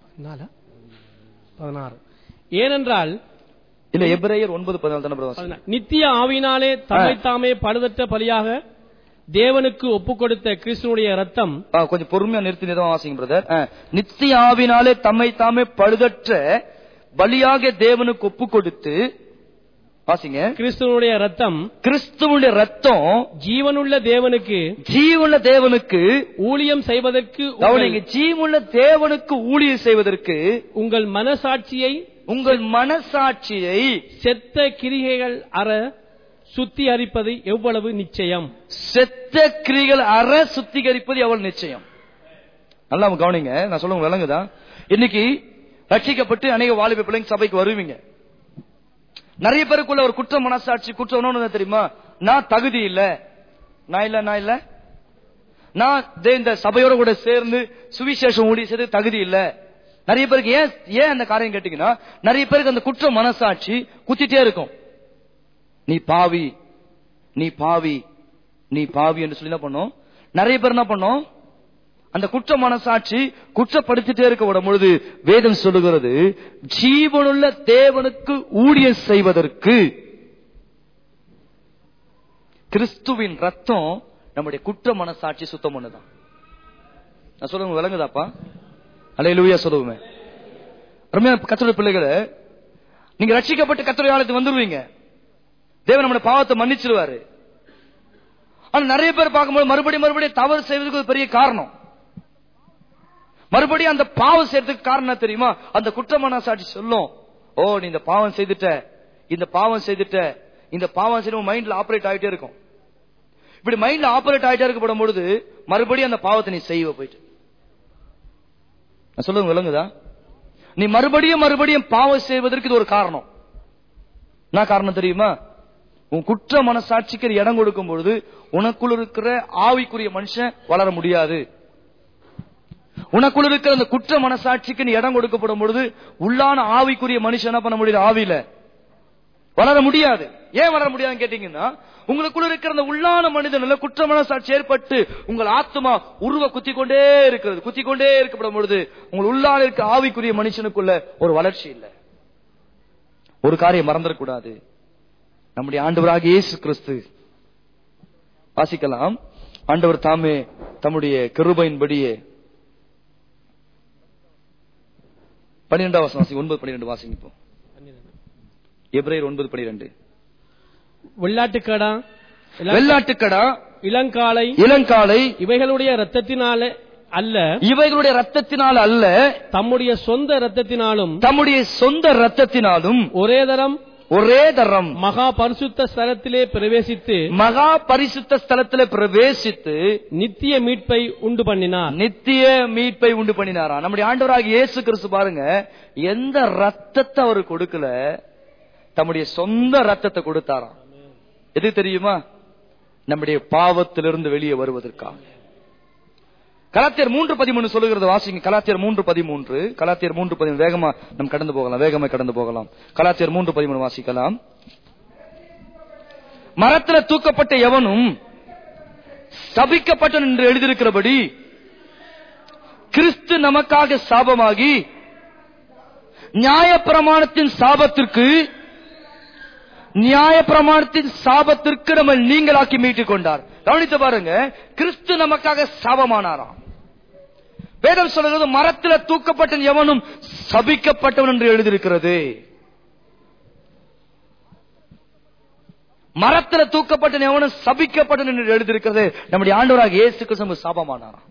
ஏனென்றால் இல்ல, எபிரேயர் 9:14 தான பிரதர். நித்திய ஆவியினாலே தம்மை தாமே பழுதற்ற பலியாக தேவனுக்கு ஒப்பு கொடுத்த கிறிஸ்துவுடைய ரத்தம். கொஞ்சம் பொறுமையா நிறுத்தி வாசிங்க பிரதர். நித்திய ஆவியினாலே தம்மை தாமே பழுதற்ற பலியாக தேவனுக்கு ஒப்பு கொடுத்து, வாசிங்க, கிறிஸ்துவுடைய ரத்தம், கிறிஸ்துவுடைய ரத்தம் ஜீவனுள்ள தேவனுக்கு ஊழியம் செய்வதற்கு, ஜீவனுள்ள தேவனுக்கு ஊழியம் செய்வதற்கு உங்கள் மனசாட்சியை செத்த கிரிகைகள் அற சுத்திகரிப்பது எவ்வளவு நிச்சயம். செத்த கிரிகள் அற சுத்திகரிப்பது எவ்வளவு நிச்சயம். நல்லா கவனிங்க, நான் சொல்லுங்க விளங்குதா? இன்னைக்கு ரட்சிக்கப்பட்டு அநேக வாலிப பிள்ளைங்க சபைக்கு வருவீங்க. நிறைய பேருக்குள்ள ஒரு குற்ற மனசாட்சி, குற்றம் என்ன தெரியுமா? நான் தகுதி இல்ல, நான் இந்த சபையோட கூட சேர்ந்து சுவிசேஷம் ஊழிய செய்து தகுதி இல்ல. நிறைய பேருக்கு ஏன் அந்த காரியம் கேட்டீங்கன்னா, நிறைய பேருக்கு அந்த குற்ற மனசாட்சி குத்திட்டே இருக்கும். நீ பாவி, நீ பாவி, நீ பாவி என்று சொல்லி என்ன பண்ணோம்? நிறைய பேர் என்ன பண்ணோம்? அந்த குற்ற மனசாட்சி குற்றப்படுத்திட்டே இருக்க விடும் பொழுது வேதம் சொல்லுகிறது, ஜீவனுள்ள தேவனுக்கு ஊழியம் செய்வதற்கு கிறிஸ்துவின் ரத்தம் நம்முடைய குற்ற மனசாட்சி சுத்தம் பண்ணுதான். நான் சொல்லுங்க விளங்குதாப்பா? அல்லேலூயா சொல்லுவோமே. கர்த்தருடைய பிள்ளைகளை, நீங்க ரட்சிக்கப்பட்டு கர்த்தருடைய ஆலயத்துக்கு வந்துருவீங்க. தேவன் நம்முடைய பாவத்தை மன்னிச்சிருவாரு. ஆனா நிறைய பேர் பார்க்கும்போது மறுபடியும் தவறு செய்வதற்கு ஒரு பெரிய காரணம். மறுபடியும் அந்த பாவம் செய்யறதுக்கு காரணம் தெரியுமா? அந்த குற்ற மனசாட்சி சொல்லும், ஓ நீ இந்த பாவம் செய்துட்ட, இந்த பாவம் செய்துட்ட, இந்த பாவம் செய்ய மைண்ட்ல ஆபரேட் ஆகிட்டே இருக்கும். இப்படி மைண்ட்ல ஆபரேட் ஆகிட்டே இருக்கப்படும் பொழுது மறுபடியும் அந்த பாவத்தை நீ செய்வ போயிட்டு. நான் சொல்லுங்க விளங்குதா? நீ மறுபடியும் பாவம் செய்வதற்கு இது ஒரு காரணம். என்ன காரணம் தெரியுமா? உன் குற்ற மனசாட்சிக்கு இடம் கொடுக்கும் பொழுது உனக்குள்ள இருக்கிற ஆவிக்குரிய மனுஷன் வளர முடியாது. உனக்குள்ள இருக்கிற அந்த குற்ற மனசாட்சிக்கு நீ இடம் கொடுக்கப்படும் பொழுது உள்ளான ஆவிக்குரிய மனுஷன் என்ன பண்ண முடியாது? ஆவியில வளர முடியாது. ஏன் வளர முடியாதுன்னு கேட்டீங்கன்னா, உங்களுக்குள்ள இருக்கிற அந்த உள்ளான மனிதன் குற்ற மனசாட்சி ஏற்பட்டு உங்கள் ஆத்மா உருவ குத்திக்கொண்டே இருக்கப்படும் பொழுது உங்கள் உள்ளான இருக்க ஆவிக்குரிய மனுஷனுக்குள்ள ஒரு வளர்ச்சி இல்லை. ஒரு காரியம் மறந்துடக்கூடாது, நம்முடைய ஆண்டவராகிய இயேசு கிறிஸ்து, வாசிக்கலாம், ஆண்டவர் தாமே தம்முடைய கிருபையின்படியே 12 வாசிங்க. 9:12 வாசிங்க. இப்போ எபிரேயர் 9:12. வெள்ளாட்டுக்கடா, இளங்காளை இவைகளுடைய இரத்தத்தினால அல்ல, தம்முடைய சொந்த இரத்தத்தினாலும் ஒரே தரம் மகா பரிசுத்த ஸ்தலத்திலே பிரவேசித்து நித்திய மீட்பை உண்டு பண்ணினார். நம்முடைய ஆண்டவராகிய இயேசு கிறிஸ்து பாருங்க, எந்த ரத்தத்தை அவர் கொடுக்கல, தம்முடைய சொந்த ரத்தத்தை கொடுத்தாராம். எது தெரியுமா? நம்முடைய பாவத்திலிருந்து வெளியே வருவதற்காக. கலாத்தியர் 3:13 சொல்லுகிறது, வாசிங்க. கலாத்தியர் 3:13 வேகமா நம்ம கடந்து போகலாம். கலாத்தியர் 3:13 வாசிக்கலாம். மரத்தில் தூக்கப்பட்ட எவனும் சபிக்கப்பட்டான் என்று எழுதியிருக்கிறபடி கிறிஸ்து நமக்காக சாபமாகி நியாயப்பிரமாணத்தின் சாபத்திற்கு நம்ம நீங்களாக்கி மீட்டுக் கொண்டார். கவனித்து பாருங்க, கிறிஸ்து நமக்காக சாபமானாராம். வேதம் சொல்லுகிறது, மரத்தில் தூக்கப்பட்ட எவனும் சபிக்கப்பட்டவன் என்று எழுதியிருக்கிறது. மரத்தில் தூக்கப்பட்ட எவனும் சபிக்கப்பட்டவன் என்று எழுதியிருக்கிறது. நம்முடைய ஆண்டவராக இயேசு கிறிஸ்து சாபமானாராம்.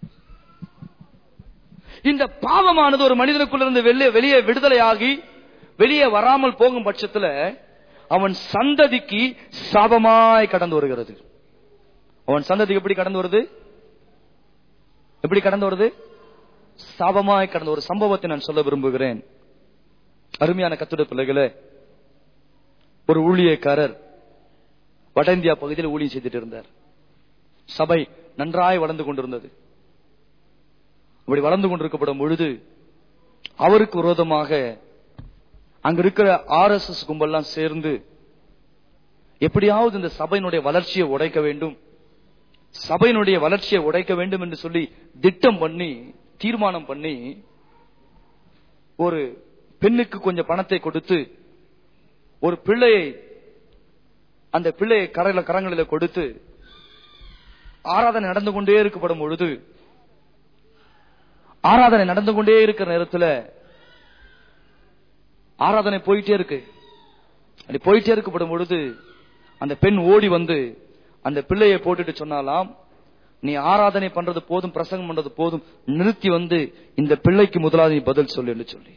இந்த பாவமானது ஒரு மனிதனுக்குள்ளிருந்து வெளியே விடுதலையாகி வெளியே வராமல் போகும் பட்சத்தில் அவன் சந்ததிக்கு சாபமாய் கடந்து வருகிறது. அவன் சந்ததிக்கு எப்படி கடந்து வருது? சாபமாய் கடந்த ஒரு சம்பவத்தை நான் சொல்ல விரும்புகிறேன். அருமையான கர்த்தருடைய பிள்ளைகளே, ஒரு ஊழியக்காரர் வட இந்தியா பகுதியில் ஊழியம் செய்துட்டு இருந்தார். சபை நன்றாய் வளர்ந்து கொண்டிருந்தது. அப்படி வளர்ந்து கொண்டிருக்கப்படும் பொழுது அவருக்கு விரோதமாக அங்க இருக்கிற RSS கும்பல்லாம் சேர்ந்து எப்படியாவது இந்த சபையினுடைய வளர்ச்சியை உடைக்க வேண்டும் என்று சொல்லி திட்டம் பண்ணி தீர்மானம் பண்ணி ஒரு பெண்ணுக்கு கொஞ்சம் பணத்தை கொடுத்து ஒரு அந்த பிள்ளையை கரங்களில் கொடுத்து ஆராதனை நடந்து கொண்டே இருக்கப்படும் பொழுது, ஆராதனை நடந்து கொண்டே இருக்கிற நேரத்தில் ஆராதனை போயிட்டே இருக்கப்படும் பொழுது அந்த பெண் ஓடி வந்து அந்த பிள்ளையை போட்டுட்டு சொன்னாலாம், நீ ஆராதனை பண்றது போதும், பிரசங்கம் பண்றது போதும், நிறுத்தி வந்து இந்த பிள்ளைக்கு முதலாவது பதில் சொல்லு என்று சொல்லி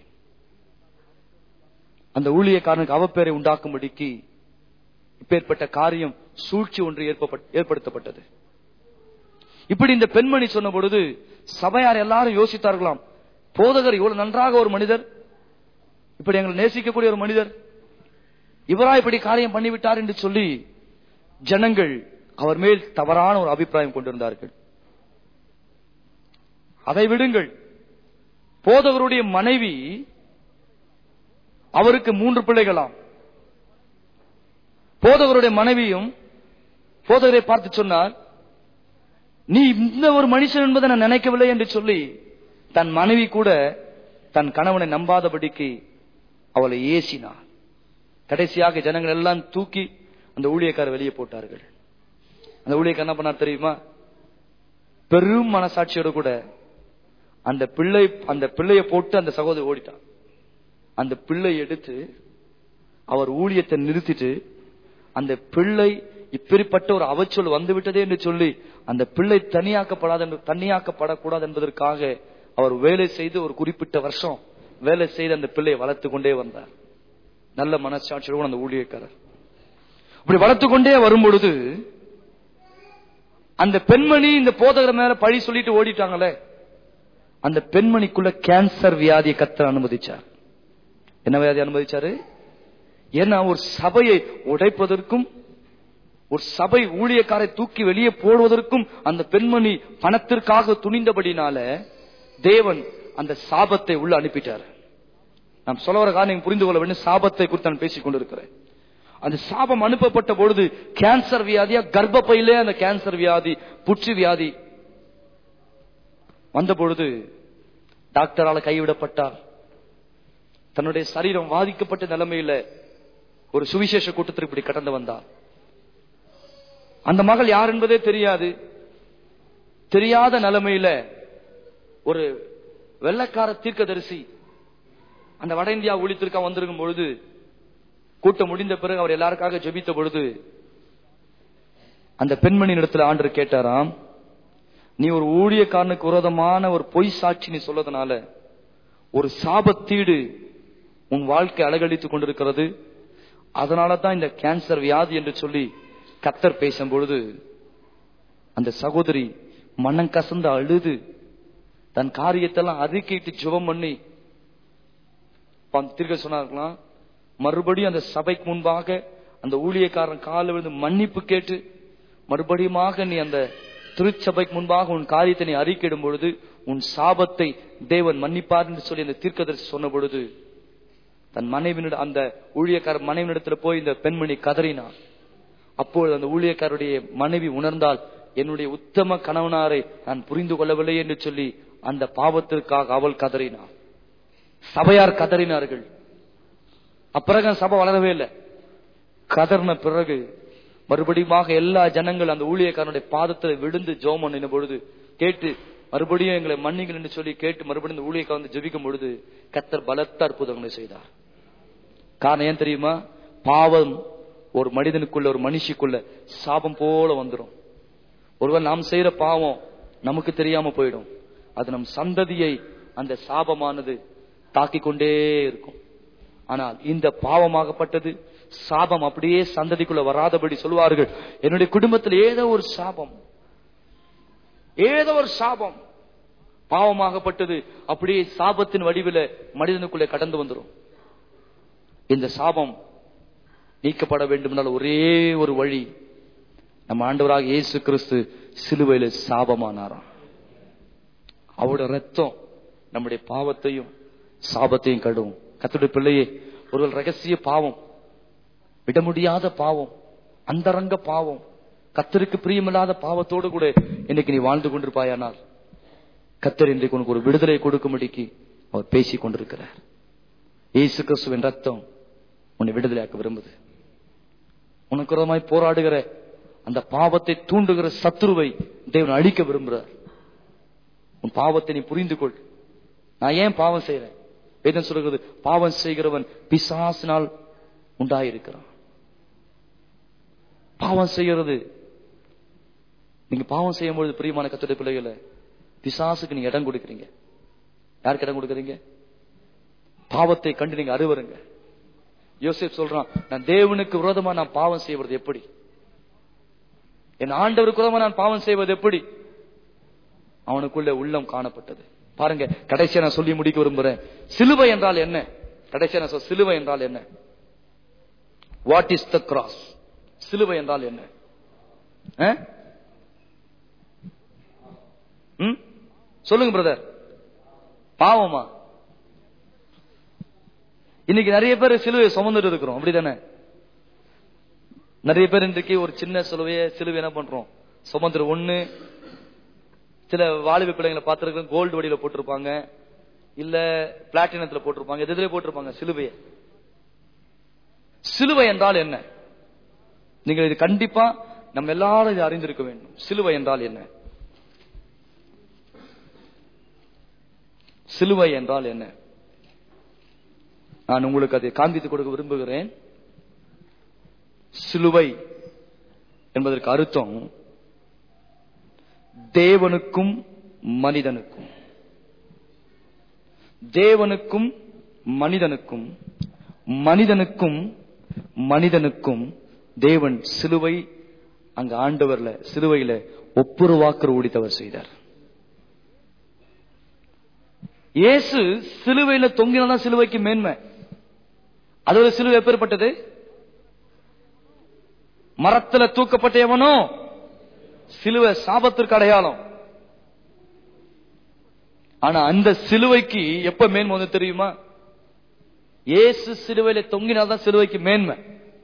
அந்த ஊழியக்காரனுக்கு அவப்பேரை உண்டாக்கும்படிக்கு இப்பேற்பட்ட காரியம் சூழ்ச்சி ஒன்று ஏற்படுத்தப்பட்டது. இப்படி இந்த பெண்மணி சொன்ன பொழுது சபையார் எல்லாரும் யோசித்தார்களாம், போதகர் இவ்வளவு நன்றாக ஒரு மனிதர், இப்படி எங்களை நேசிக்கக்கூடிய ஒரு மனிதர், இவரா இப்படி காரியம் பண்ணிவிட்டார் என்று சொல்லி ஜனங்கள் அவர் மேல் தவறான ஒரு அபிப்பிராயம் கொண்டிருந்தார்கள். அதை விடுங்கள், போதகருடைய மனைவி, அவருக்கு 3 பிள்ளைகளாம். போதகருடைய மனைவியும் போதகரை பார்த்து சொன்னார், நீ இந்த ஒரு மனுஷன் என்பதை நான் நினைக்கவில்லை என்று சொல்லி தன் மனைவி கூட தன் கணவனை நம்பாதபடிக்கு அவளை ஏசினார். கடைசியாக ஜனங்கள் எல்லாம் தூக்கி அந்த ஊழியக்காரர் வெளியே போட்டார்கள். அந்த ஊழியக்காரர் என்ன பண்ணார் தெரியுமா? பெரும் மனசாட்சியோடு கூட அந்த பிள்ளையை போட்டு அந்த சகோதரி ஓடிட்டார். அந்த பிள்ளை எடுத்து அவர் ஊழியத்தை நிறுத்திட்டு அந்த பிள்ளை இப்படிப்பட்ட ஒரு அவச்சொல் வந்துவிட்டதே என்று சொல்லி அந்த பிள்ளை தனியாக்கப்படக்கூடாது என்பதற்காக அவர் வேலை செய்து ஒரு குறிப்பிட்ட வருஷம் வேலை செய்து அந்த பிள்ளையை வளர்த்து கொண்டே வந்தார். நல்ல மனசாட்சியோடு அந்த ஊழியக்காரர் அப்படி வளர்த்து கொண்டே வரும் பொழுது அந்த பெண்மணி இந்த போதகர் மேல பழி சொல்லிட்டு ஓடிட்டாங்களே, அந்த பெண்மணிக்குள்ள கேன்சர் வியாதியை கர்த்தர் அனுமதிச்சார். என்ன வியாதி அனுமதிச்சாரு? ஏன்னா ஒரு சபையை உடைப்பதற்கும் ஒரு சபை ஊழியக்காரை தூக்கி வெளியே போடுவதற்கும் அந்த பெண்மணி பணத்திற்காக துணிந்தபடினால தேவன் அந்த சாபத்தை உள்ள அனுப்பிட்டார். நாம் சொல்ல வர காரணம் புரிந்து கொள்ள வேண்டும். சாபத்தை குறித்து நான் பேசிக் கொண்டிருக்கிறேன். அந்த சாபம் அனுப்பப்பட்ட பொழுது கேன்சர் வியாதியா, கர்ப்பப்பையிலே அந்த கேன்சர் வியாதி, புற்று வியாதி வந்த பொழுது டாக்டரால கைவிடப்பட்டார். தன்னுடைய சரீரம் பாதிக்கப்பட்ட நிலைமையில ஒரு சுவிசேஷ கூட்டத்திற்கு இப்படி கடந்து வந்தார். அந்த மகள் யார் என்பதே தெரியாத நிலைமையில ஒரு வெள்ளக்கார தீர்க்கதரிசி அந்த வட இந்தியா ஊழியத்திற்காக வந்திருக்கும் பொழுது கூட்டம் முடிந்த பிறகு அவர் எல்லாருக்காக ஜெபித்த பொழுது அந்த பெண்மணி இடத்துல ஆண்டவர் கேட்டாராம், நீ ஒரு ஊழியக்காரனுக்கு விரோதமான ஒரு பொய் சாட்சி நீ சொல்லதுனால ஒரு சாபத்தீடு உன் வாழ்க்கை அலகழித்துக் கொண்டிருக்கிறது, அதனாலதான் இந்த கேன்சர் வியாதி என்று சொல்லி கர்த்தர் பேசும் பொழுது அந்த சகோதரி மனம் கசந்து அழுது தன் காரியத்தெல்லாம் அறிக்கையிட்டு ஜெபம் பண்ணி திருக்க சொன்னார்களாம். மறுபடியும் அந்த சபைக்கு முன்பாக அந்த ஊழியக்காரன் காலில் விழுந்து மன்னிப்பு கேட்டு மறுபடியுமாக நீ அந்த திருச்சபைக்கு முன்பாக உன் காரியத்தை நீ அறிக்கையிடும் பொழுது உன் சாபத்தை தேவன் மன்னிப்பார் என்று சொல்லி அந்த தீர்க்கதரிசி சொன்ன பொழுது தன் மனைவியிட அந்த ஊழியக்காரர் மனைவியிடத்துல போய் இந்த பெண்மணி கதறினார். அப்பொழுது அந்த ஊழியக்காரருடைய மனைவி உணர்ந்தால், என்னுடைய உத்தம கணவனாரை நான் புரிந்து கொள்ளவில்லை என்று சொல்லி அந்த பாவத்திற்காக அவள் கதறினார். சபையார் கதறினார்கள். அப்பிறகு சபை வளரவே இல்லை. கதறின பிறகு மறுபடியும் எல்லா ஜனங்கள் அந்த ஊழியக்காரனுடைய பாதத்தில் விழுந்து ஜெபம் பண்ணின பொழுது கேட்டு மறுபடியும் எங்களை மன்னிங்கள் என்று சொல்லி கேட்டு மறுபடியும் இந்த ஊழியக்காரன் வந்து ஜெபிக்கும் பொழுது கர்த்தர் பலத்த அற்புதங்களை செய்தார். காரணம் ஏன் தெரியுமா? பாவம் ஒரு மனிதனுக்குள்ள ஒரு மனுஷிக்குள்ள சாபம் போல வந்துடும். ஒருவேளை நாம் செய்யற பாவம் நமக்கு தெரியாம போயிடும். அது நம் சந்ததியை அந்த சாபமானது தாக்கிக் கொண்டே இருக்கும். ஆனால் இந்த பாவமாகப்பட்டது சாபம் அப்படியே சந்ததிக்குள்ள வராதபடி சொல்வார்கள், என்னுடைய குடும்பத்தில் ஏதோ ஒரு சாபம் பாவமாகப்பட்டது அப்படியே சாபத்தின் வடிவில மனிதனுக்குள்ளே கடந்து வந்துடும். இந்த சாபம் நீக்கப்பட வேண்டும் என்றால் ஒரே ஒரு வழி, நம்ம ஆண்டவராக இயேசு கிறிஸ்து சிலுவையில சாபமானாராம். அவருடைய ரத்தம் நம்முடைய பாவத்தையும் சாபத்தையும் கழுவும். கர்த்தருடைய பிள்ளையே, ஒரு ரகசிய பாவம், விட முடியாத பாவம், அந்தரங்க பாவம், கர்த்தருக்கு பிரியமில்லாத பாவத்தோடு கூட இன்னைக்கு நீ வாழ்ந்து கொண்டிருப்பாயானால் கர்த்தர் இன்றைக்கு உனக்கு ஒரு விடுதலை கொடுக்கும்படிக்கு அவர் பேசிக் கொண்டிருக்கிறார். இயேசு கிறிஸ்துவின் ரத்தம் உன்னை விடுதலையாக்க விரும்புது. உனக்கு விரோதமாய் போராடுகிற அந்த பாவத்தை தூண்டுகிற சத்துருவை தேவன் அழிக்க விரும்புகிறார். உன் பாவத்தை நீ புரிந்து கொள். நான் ஏன் பாவம் செய்யறேன்? வேதம் சொல்கிறது, பாவம் செய்கிறவன் பிசாசினால் உண்டாயிருக்கிறான். பாவம் செய்கிறது, நீங்க பாவம் செய்யும் பொழுது பிரியமான கர்த்தருடைய பிள்ளைகளை பிசாசுக்கு நீங்க இடம் கொடுக்கிறீங்க. யாருக்கு இடம் கொடுக்கிறீங்க? பாவத்தை கண்டு நீங்க அருவருங்க. யோசேப் சொல்றான், நான் தேவனுக்கு விரோதமா நான் பாவம் செய்வது எப்படி? என் ஆண்டவருக்கு விரோதமா நான் பாவம் செய்வது எப்படி? அவனுக்குள்ள உள்ளம் காணப்பட்டது. பாருங்க, கடைசியா நான் சொல்லி முடிக்க விரும்புறேன். சிலுவை என்றால் என்ன? கடைசியா நான் சிலுவை என்றால் என்ன? What is the cross? சிலுவை என்றால் என்ன? சொல்லுங்க பிரதர். பாவமா? இன்னைக்கு நிறைய பேர் சிலுவையை சுமந்துட்டு இருக்கிறோம், அப்படித்தானே? நிறைய பேர் இன்றைக்கு ஒரு சின்ன சிலுவை என்ன பண்றோம், சுமந்துரு. ஒண்ணு, சில வாலிப பிள்ளைங்களை பார்த்திருக்கோம், கோல்டு வடியில போட்டிருப்பாங்க, இல்ல பிளாட்டினத்துல போட்டிருப்பாங்க, எதிலே போட்டிருப்பாங்க சிலுவையை. சிலுவை என்றால் என்ன? நீங்கள் இது கண்டிப்பா நம்ம எல்லாரும் இதை அறிந்திருக்க வேண்டும். சிலுவை என்றால் என்ன? சிலுவை என்றால் என்ன? நான் உங்களுக்கு அதை காண்பித்துக் கொடுக்க விரும்புகிறேன். சிலுவை என்பதற்கு அர்த்தம் தேவனுக்கும் மனிதனுக்கும், தேவனுக்கும் மனிதனுக்கும், மனிதனுக்கும் மனிதனுக்கும் தேவன் சிலுவை அங்க ஆண்டவர்ல சிலுவையில ஒப்புரவாக்குற ஊழித்தவர் செய்தார். இயேசு சிலுவையில தொங்கினாதான் சிலுவைக்கு மேன்மை. அதோட சிலுவை எப்பேற்பட்டது? மரத்துல தூக்கப்பட்ட எவனோ சிலுவை சாபத்திற்கு அடையாளம். ஆனா அந்த சிலுவைக்கு எப்ப மேன்மை வந்து தெரியுமா? இயேசு சிலுவையில தொங்கினால்தான் சிலுவைக்கு மேன்மை.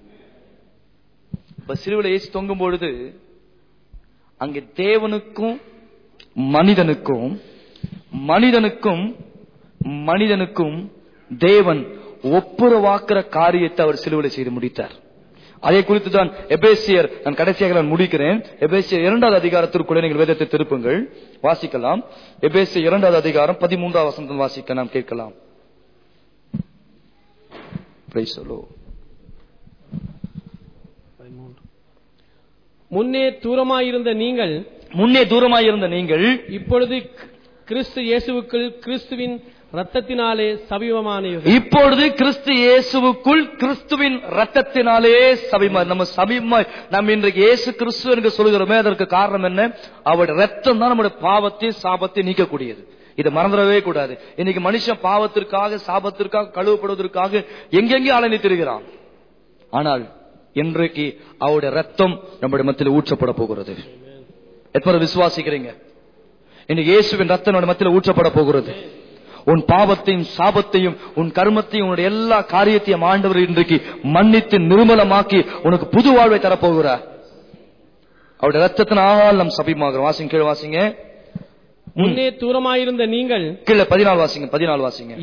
இப்ப சிலுவையில இயேசு தொங்கும் பொழுது அங்கே தேவனுக்கும் மனிதனுக்கும், மனிதனுக்கும் மனிதனுக்கும் தேவன் ஒப்புரவாக்குற காரியத்தை அவர் சிலுவையில செய்து முடித்தார். அதை குறித்து தான் எபேசியர், நான் கடைசியாக நான் முடிக்கிறேன். எபேசியர் 2வது அதிகாரத்திற்குள்ளே நீங்கள் வேதத்தை திருப்புங்கள், வாசிக்கலாம். எபேசியர் 2வது அதிகாரம் 13வது வசனம் வாசிக்க நாம் கேட்கலாம். Praise the lord. முன்னே தூரமாயிருந்த நீங்கள் இப்பொழுது கிறிஸ்து இயேசுவுக்குள் கிறிஸ்துவின் ரத்தத்தினாலே சமீபமானீர்கள். இப்பொழுது கிறிஸ்து இயேசுவுக்குள் கிறிஸ்துவின் ரத்தத்தினாலே சமீபம். நம்ம இன்றைக்கு இயேசு கிறிஸ்து என்று சொல்கிறோமே, அதற்கு காரணம் என்ன? அவருடைய ரத்தம் தான் நம்முடைய பாவத்தையும் சாபத்தையும் நீக்கக்கூடியது. இதை மறந்துடவே கூடாது. இன்னைக்கு மனுஷன் பாவத்திற்காக சாபத்திற்காக கழுவப்படுவதற்காக எங்கெங்கே அலைந்து திரிகிறான். ஆனால் இன்றைக்கு அவருடைய ரத்தம் நம்முடைய மத்தியில் ஊற்றப்பட போகிறது. எத்தனை விசுவாசிக்கிறீங்க? இன்னைக்கு இயேசுவின் ரத்தம் நம்முடைய மத்தியில் ஊற்றப்பட போகிறது. உன் பாவத்தையும் சாபத்தையும் உன் கர்மத்தையும் உன்னுடைய எல்லா காரியத்தையும் ஆண்டவர் இன்றைக்கு மன்னித்து நிர்மலமாக்கி உனக்கு புது வாழ்வை தரப்போகிறார். அவருடைய ரத்தத்தினால் நம் சபிமாகிறோம். வாசிங்க, கீழே வாசிங்க. முன்னே தூரமாயிருந்த நீங்கள், கீழே 14 வாசிங்க. 14 வாசிங்க.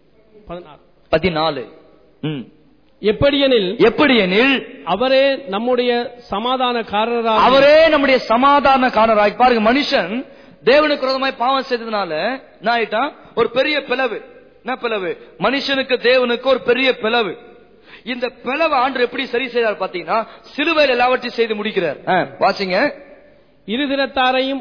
14. எப்படியெனில் அவரே நம்முடைய சமாதானக்காரராய். பாருங்க, மனுஷன் தேவனுக்கு விரோதமாய் பாவம் செய்ததுனால என்ன ஆயிட்டான்? ஒரு பெரிய பிளவு. என்ன பிளவு? மனுஷனுக்கு தேவனுக்கு ஒரு பெரிய பிளவு. இந்த பிளவு ஆண்டவர் எப்படி சரி செய்தார் பாத்தீங்கன்னா, சிலுவையில் எல்லாவற்றையும் செய்து முடிக்கிறார். வாசிங்க. இருதரத்தாரையும்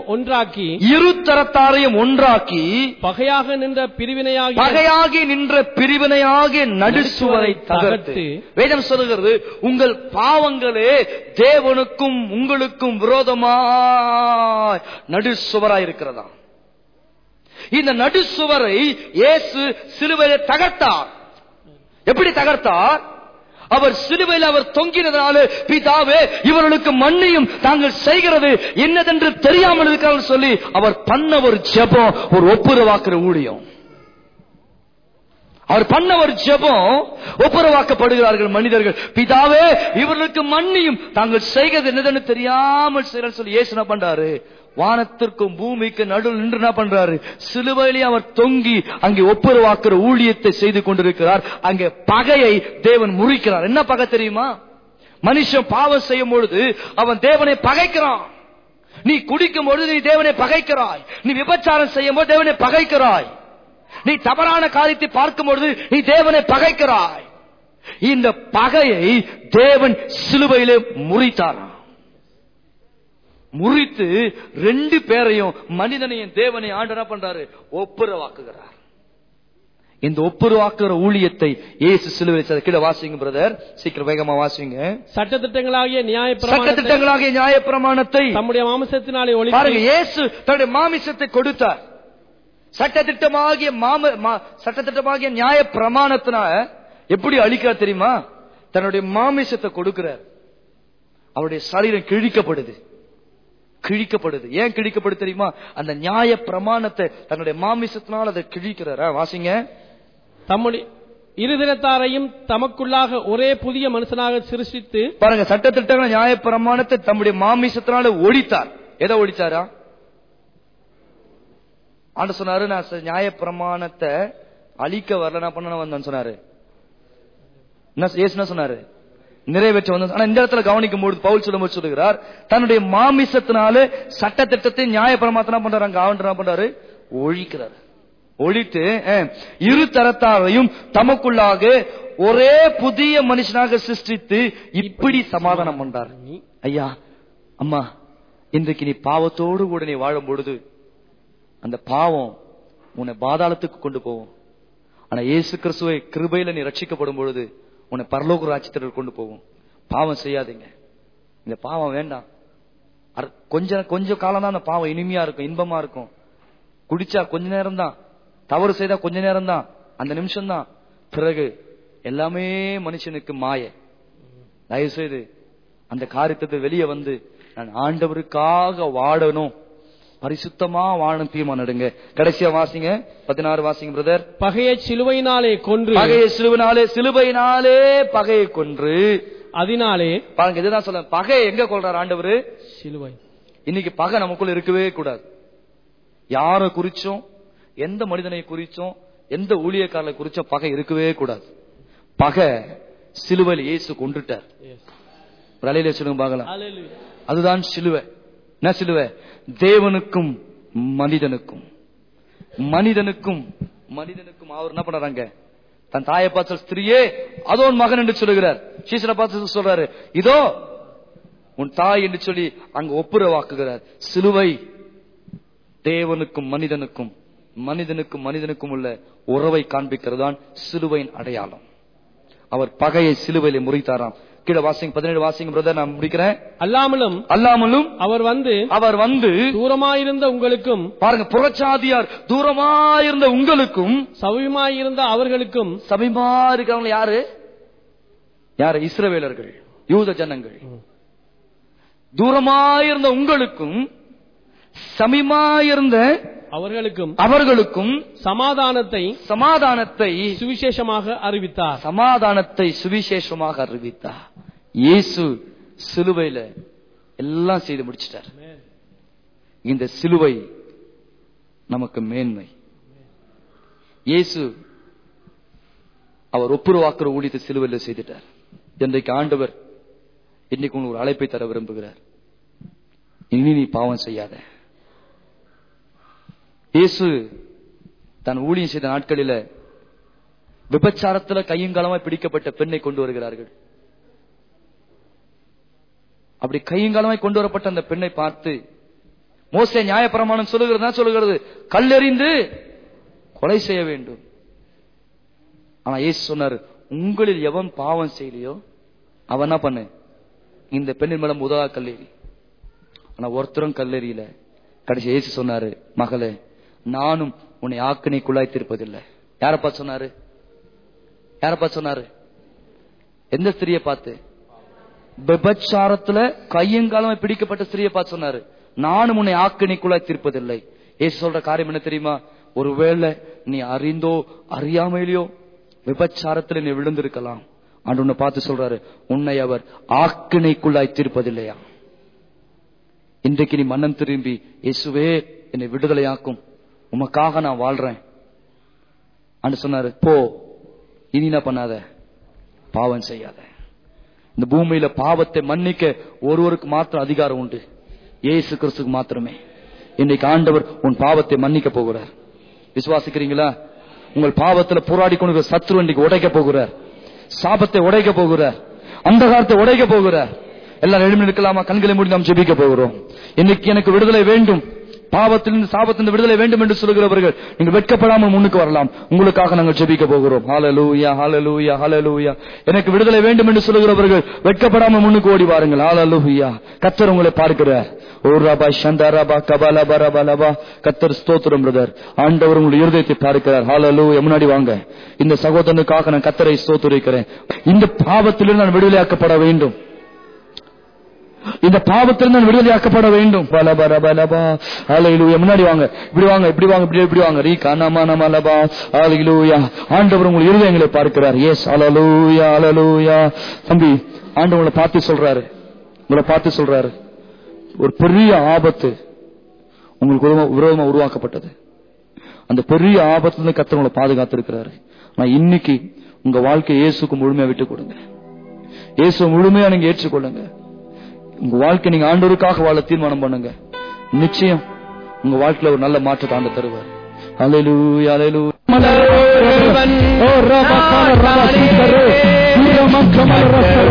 ஒன்றாக்கி பகையாக நின்ற பிரிவினையாகிய நடுசுவரை தகர்த்து. வேதம் சொல்லுகிறது, உங்கள் பாவங்களே தேவனுக்கும் உங்களுக்கும் விரோதமாய் நடுசுவராய் இருக்கிறதா. இந்த நடுசுவரை இயேசு சிலுவையில் தகர்த்தார். எப்படி தகர்த்தார்? அவர் சிலுவையில் அவர் தொங்கினதால, பிதாவே இவர்களுக்கு மன்னியும், தாங்கள் செய்கிறது என்னதென்று தெரியாமல் இருக்கிறார்கள் சொல்லி அவர் பண்ண ஒரு ஜெபம், ஒரு ஒப்புரவாக்குற ஊழியம். அவர் பண்ண ஒரு ஜெபம், ஒப்புரவாக்கப்படுகிறார்கள் மனிதர்கள். பிதாவே இவர்களுக்கு மன்னியும், தாங்கள் செய்கிறது என்னதென்று தெரியாமல் செய்யறான்னு சொல்லி இயேசு என்ன பண்றாரு? வானத்திற்கும் பூமிக்கு நடுவில் நின்று என்ன பண்றாரு? சிலுவையிலே அவர் தொங்கி அங்கே ஒப்புரவாக்குற ஊழியத்தை செய்து கொண்டிருக்கிறார். அங்கே பகையை தேவன் முறிக்கிறார். என்ன பகை தெரியுமா? மனுஷன் பாவம் செய்யும் பொழுது அவன் தேவனை பகைக்கிறான். நீ குடிக்கும் பொழுது நீ தேவனை பகைக்கிறாய். நீ விபச்சாரம் செய்யும் போது தேவனை பகைக்கிறாய். நீ தவறான காரியத்தை பார்க்கும் பொழுது நீ தேவனை பகைக்கிறாய். இந்த பகையை தேவன் சிலுவையிலே முறித்தாராம். முறித்து ரெண்டு பேரையும், மனிதனையும் தேவனை ஆண்டவர் பண்றாரு, ஒப்புரவாக்குகிறார். இந்த ஒப்புரவாக்குற ஊழியத்தை இயேசு சிலுவையில். கீழே வாசிங்க பிரதர், சீக்கிரம் வேகமா வாசிங்க. சட்டத்திட்டங்களாகிய நியாயப்பிரமாணத்தை தம்முடைய மாமிசத்தினாலே ஒழித்து. பாருங்க, இயேசு தன்னுடைய மாமிசத்தை கொடுத்தார். சட்டத்திட்டமாகிய நியாயப்பிரமாணத்தினால எப்படி அழிக்கிறார் தெரியுமா? தன்னுடைய மாமிசத்தை கொடுக்கிறார். அவருடைய சரீரம் கிழிக்கப்படுது. ஏன் கிழிக்கப்படுது தெரியுமா? அந்த நியாய பிரமாணத்தை தன்னுடைய மாமிசத்தினால் அதை கிழிக்கிறார். வாசிங்க. தம்முடைய இருதினத்தாரையும் தமக்குள்ளாக ஒரே புதிய மனுஷனாக சிருஷ்டித்து. பாருங்க, சட்டத்திட்டங்கள் நியாய பிரமாணத்தை தம்முடைய மாமிசத்தினால ஒழித்தார். எதை ஒழிச்சாரா? ஆண்டு சொன்னாரு, நான் நியாய பிரமாணத்தை அழிக்க வரல, நான் பண்ண வந்தேன்னு சொன்னாரு. என்ன சொன்னாரு? நிறைவேற்ற வந்து. ஆனா இந்த இடத்துல கவனிக்கும் போது பவுல் சொல்லும்போது சொல்லுகிறார், தன்னுடைய மாமிசத்தினால சட்ட திட்டத்தை நியாய பிரமாணத்தை பண்றாரு, ஒழிக்கிறார். ஒழித்து இரு தரத்தாரையும் தமக்குள்ளாக ஒரே புதிய மனுஷனாக சிருஷ்டித்து இப்படி சமாதானம் பண்றார். ஐயா, அம்மா, இன்றைக்கு நீ பாவத்தோடு கூட நீ வாழும் பொழுது அந்த பாவம் உன்னை பாதாளத்துக்கு கொண்டு போகும். ஆனா இயேசு கிறிஸ்துவை கிருபையில நீ ரட்சிக்கப்படும் பொழுது உன்னை பரலோக ராஜ்யத்திற்கு கொண்டு போகும். பாவம் செய்யாதீங்க. இந்த பாவம் வேண்டாம். கொஞ்ச காலம் தான் அந்த பாவம் இனிமையா இருக்கும், இன்பமா இருக்கும். குடிச்சா கொஞ்ச நேரம் தான், தவறு செய்தா கொஞ்ச நேரம் தான், அந்த நிமிஷம் தான். பிறகு எல்லாமே மனுஷனுக்கு மாய. தயவு செய்து அந்த காரியத்தை வெளியே வந்து நான் ஆண்டவருக்காக வாழணும், பரிசுத்தமா வாழணும் தீர்மானம் எடுங்க. கடைசியா வாசிங்க, 16 வாசிங்க பிரதர். பகையை சிலுவையினாலே கொன்று. சிலுவையினாலே பகையை கொன்று. அதனாலே பாருங்க, இதுதான் சொல்ல. பகை எங்க கொள்றாரு ஆண்டவரு? சிலுவை. இன்னைக்கு பகை நமக்குள்ள இருக்கவே கூடாது. யார குறிச்சும், எந்த மனிதனை குறிச்சும், எந்த ஊழியக்காரனை குறிச்சும் பகை இருக்கவே கூடாது. பகை சிலுவையில் இயேசு கொன்றுட்டார். அலையிலே சொல்லுங்க பார்க்கலாம். அதுதான் சிலுவை. என்ன சிலுவை? தேவனுக்கும் மனிதனுக்கும் அவர் என்ன பண்றாங்க? தன் தாயை பார்த்து ஸ்திரியே அதோ உன் மகன் என்று சொல்லுகிறார். சீசரை பார்த்து சொல்றாரு இதோ உன் தாய் என்று சொல்லி அங்க ஒப்புரவாக்குகிறார். சிலுவை தேவனுக்கும் மனிதனுக்கும் மனிதனுக்கும் மனிதனுக்கும் உள்ள உறவை காண்பிக்கிறதான் சிலுவையின் அடையாளம். அவர் பகையை சிலுவையிலே முறித்தாராம். கீழே வாசிங்க 17 வாசிங்க பிரதர், நான் முடிக்கிறேன். அல்லாமலும் அவர் வந்து தூரமாயிருந்த உங்களுக்கும், பாருங்க, புறச்சாதியார் தூரமாயிருந்த உங்களுக்கும் சமீபமாயிருந்த அவர்களுக்கும். சமீபமா இருக்கிறவங்க யாரு? இஸ்ரவேலர்கள், யூத ஜனங்கள். தூரமாயிருந்த உங்களுக்கும் சமீபமாயிருந்த அவர்களுக்கும் சமாதானத்தை சுவிசேஷமாக அறிவித்தார். சமாதானத்தை சுவிசேஷமாக அறிவித்தார். இயேசு சிலுவையில எல்லாம் செய்து முடிச்சிட்டார். இந்த சிலுவை நமக்கு மேன்மை. இயேசு அவர் ஒப்புரவாக்குற ஊழியத்தை சிலுவையில செய்துட்டார். இன்றைக்கு ஆண்டவர் இன்னைக்கு உங்களுக்கு ஒரு அழைப்பை தர விரும்புகிறார். இனி நீ பாவம் செய்யாத. இயேசு தன் ஊழியம் செய்த நாட்களில விபச்சாரத்துல கையங்காலமாய் பிடிக்கப்பட்ட பெண்ணை கொண்டு வருகிறார்கள். அப்படி கையங்காலமாய் கொண்டு வரப்பட்ட அந்த பெண்ணை பார்த்து மோசே நியாயப்பிரமாணம் சொல்லுகிறது கல்லெறிந்து கொலை செய்ய வேண்டும். ஆனா இயேசு சொன்னார், உங்களில் எவன் பாவம் செய்யலையோ அவன் என்ன பண்ணு, இந்த பெண்ணின் மேல முதலா கல்லெறி. ஆனா ஒருத்தரும் கல்லெறியில. கடைசி இயேசு சொன்னாரு, மகளே, நானும் உன்னை ஆக்கினைக்குள்ளாய் தீர்ப்பதில்லை. யாரப்பா சொன்னாரு? எந்த ஸ்திரியை பார்த்து? விபச்சாரத்துல கையங்காலமா பிடிக்கப்பட்ட ஸ்திரியை பார்த்து சொன்னாரு, நானும் உன்னை ஆக்கினைக்குள்ளாய் தீர்ப்பதில்லை. இயேசு சொல்ற காரியம் என்ன தெரியுமா? ஒருவேளை நீ அறிந்தோ அறியாமையிலையோ விபச்சாரத்துல நீ விழுந்திருக்கலாம். ஆண்டு உன்னை பார்த்து சொல்றாரு, உன்னை அவர் ஆக்கினைக்குள்ளாய் தீர்ப்பதில்லையா. இன்றைக்கு நீ மனம் திரும்பி, இயேசுவே என்னை விடுதலையாக்கும், உமக்காக நான் வாழ்றேன் அன்று சொன்னாரு. போ, இனி என்ன பண்ணாத, பாவம் செய்யாத. இந்த பூமியில பாவத்தை மன்னிக்க ஒருவருக்கு மாத்திரம் அதிகாரம் உண்டு, இயேசு கிறிஸ்துக்கு மாத்திரமே. இன்னைக்கு ஆண்டவர் உன் பாவத்தை மன்னிக்க போகிறார். விசுவாசிக்கிறீங்களா? உங்கள் பாவத்துல போராடி கொண்டு சத்துரு இன்னைக்கு உடைக்க போகிறார். சாபத்தை உடைக்க போகிறார். அந்தகாரத்தை உடைக்க போகிறார். எல்லாரும் எழுப்பி நிற்கலாமா? கண்களை மூடி நாம் ஜெபிக்க போகிறோம். இன்னைக்கு எனக்கு விடுதலை வேண்டும், பாவத்திலிருந்து சாபத்திலிருந்து விடுதலை வேண்டும் என்று சொல்லுகிறவர்கள் நீங்கள் வெட்கப்படாமல் முன்னுக்கு வரலாம். உங்களுக்காக நாங்கள் ஜெபிக்க போகிறோம். ஹல்லேலூயா, ஹல்லேலூயா, ஹல்லேலூயா. எனக்கு விடுதலை வேண்டும் என்று சொல்லுகிறவர்கள் வெட்கப்படாமல் முன்னுக்கு ஓடி வாருங்கள். ஹல்லேலூயா. கர்த்தர் உங்களை பார்க்கிறார். ஓ ரபா சந்தரபா கபலா பரபலபா. கர்த்தர் ஸ்தோத்திரம் பிரதர். ஆண்டவர் உங்களுடைய இருதயத்தை பார்க்கிறார். ஹல்லேலூயா. முன்னாடி வாங்க. இந்த சகோதரனுக்காக நான் கர்த்தரை ஸ்தோத்திரிக்கிறேன். இந்த பாவத்திலிருந்து நான் விடுதலையாக்கப்பட வேண்டும். இந்த பாவத்தில் நான் விடுதலையாக்கப்பட வேண்டும். முன்னாடி வாங்க, இப்படி வாங்க, இப்படி வாங்க, இப்படி வாங்க. ஆண்டவர் உங்கள் இருதயங்களை பார்க்கிறார். Yes, hallelujah, hallelujah. தம்பி, ஆண்டவர் உங்களை பார்த்து சொல்றாரு, ஒரு பெரிய ஆபத்து உங்களுக்கு விரோதமா உருவாக்கப்பட்டது. அந்த பெரிய ஆபத்துல கர்த்தர் உங்களை பாதுகாத்து இருக்கிறாரு. நான் இன்னைக்கு உங்க வாழ்க்கை இயேசுக்கு முழுமையா விட்டு கொடுங்க. இயேசு முழுமையா நீங்க ஏற்றுக்கொள்ளுங்க. உங்க வாழ்க்கை நீங்க ஆண்டவருக்காக வாழ தீர்மானம் பண்ணுங்க. நிச்சயம் உங்க வாழ்க்கையில ஒரு நல்ல மாற்றத்தை ஆண்டு தருவார். ஹல்லேலூயா, ஹல்லேலூயா.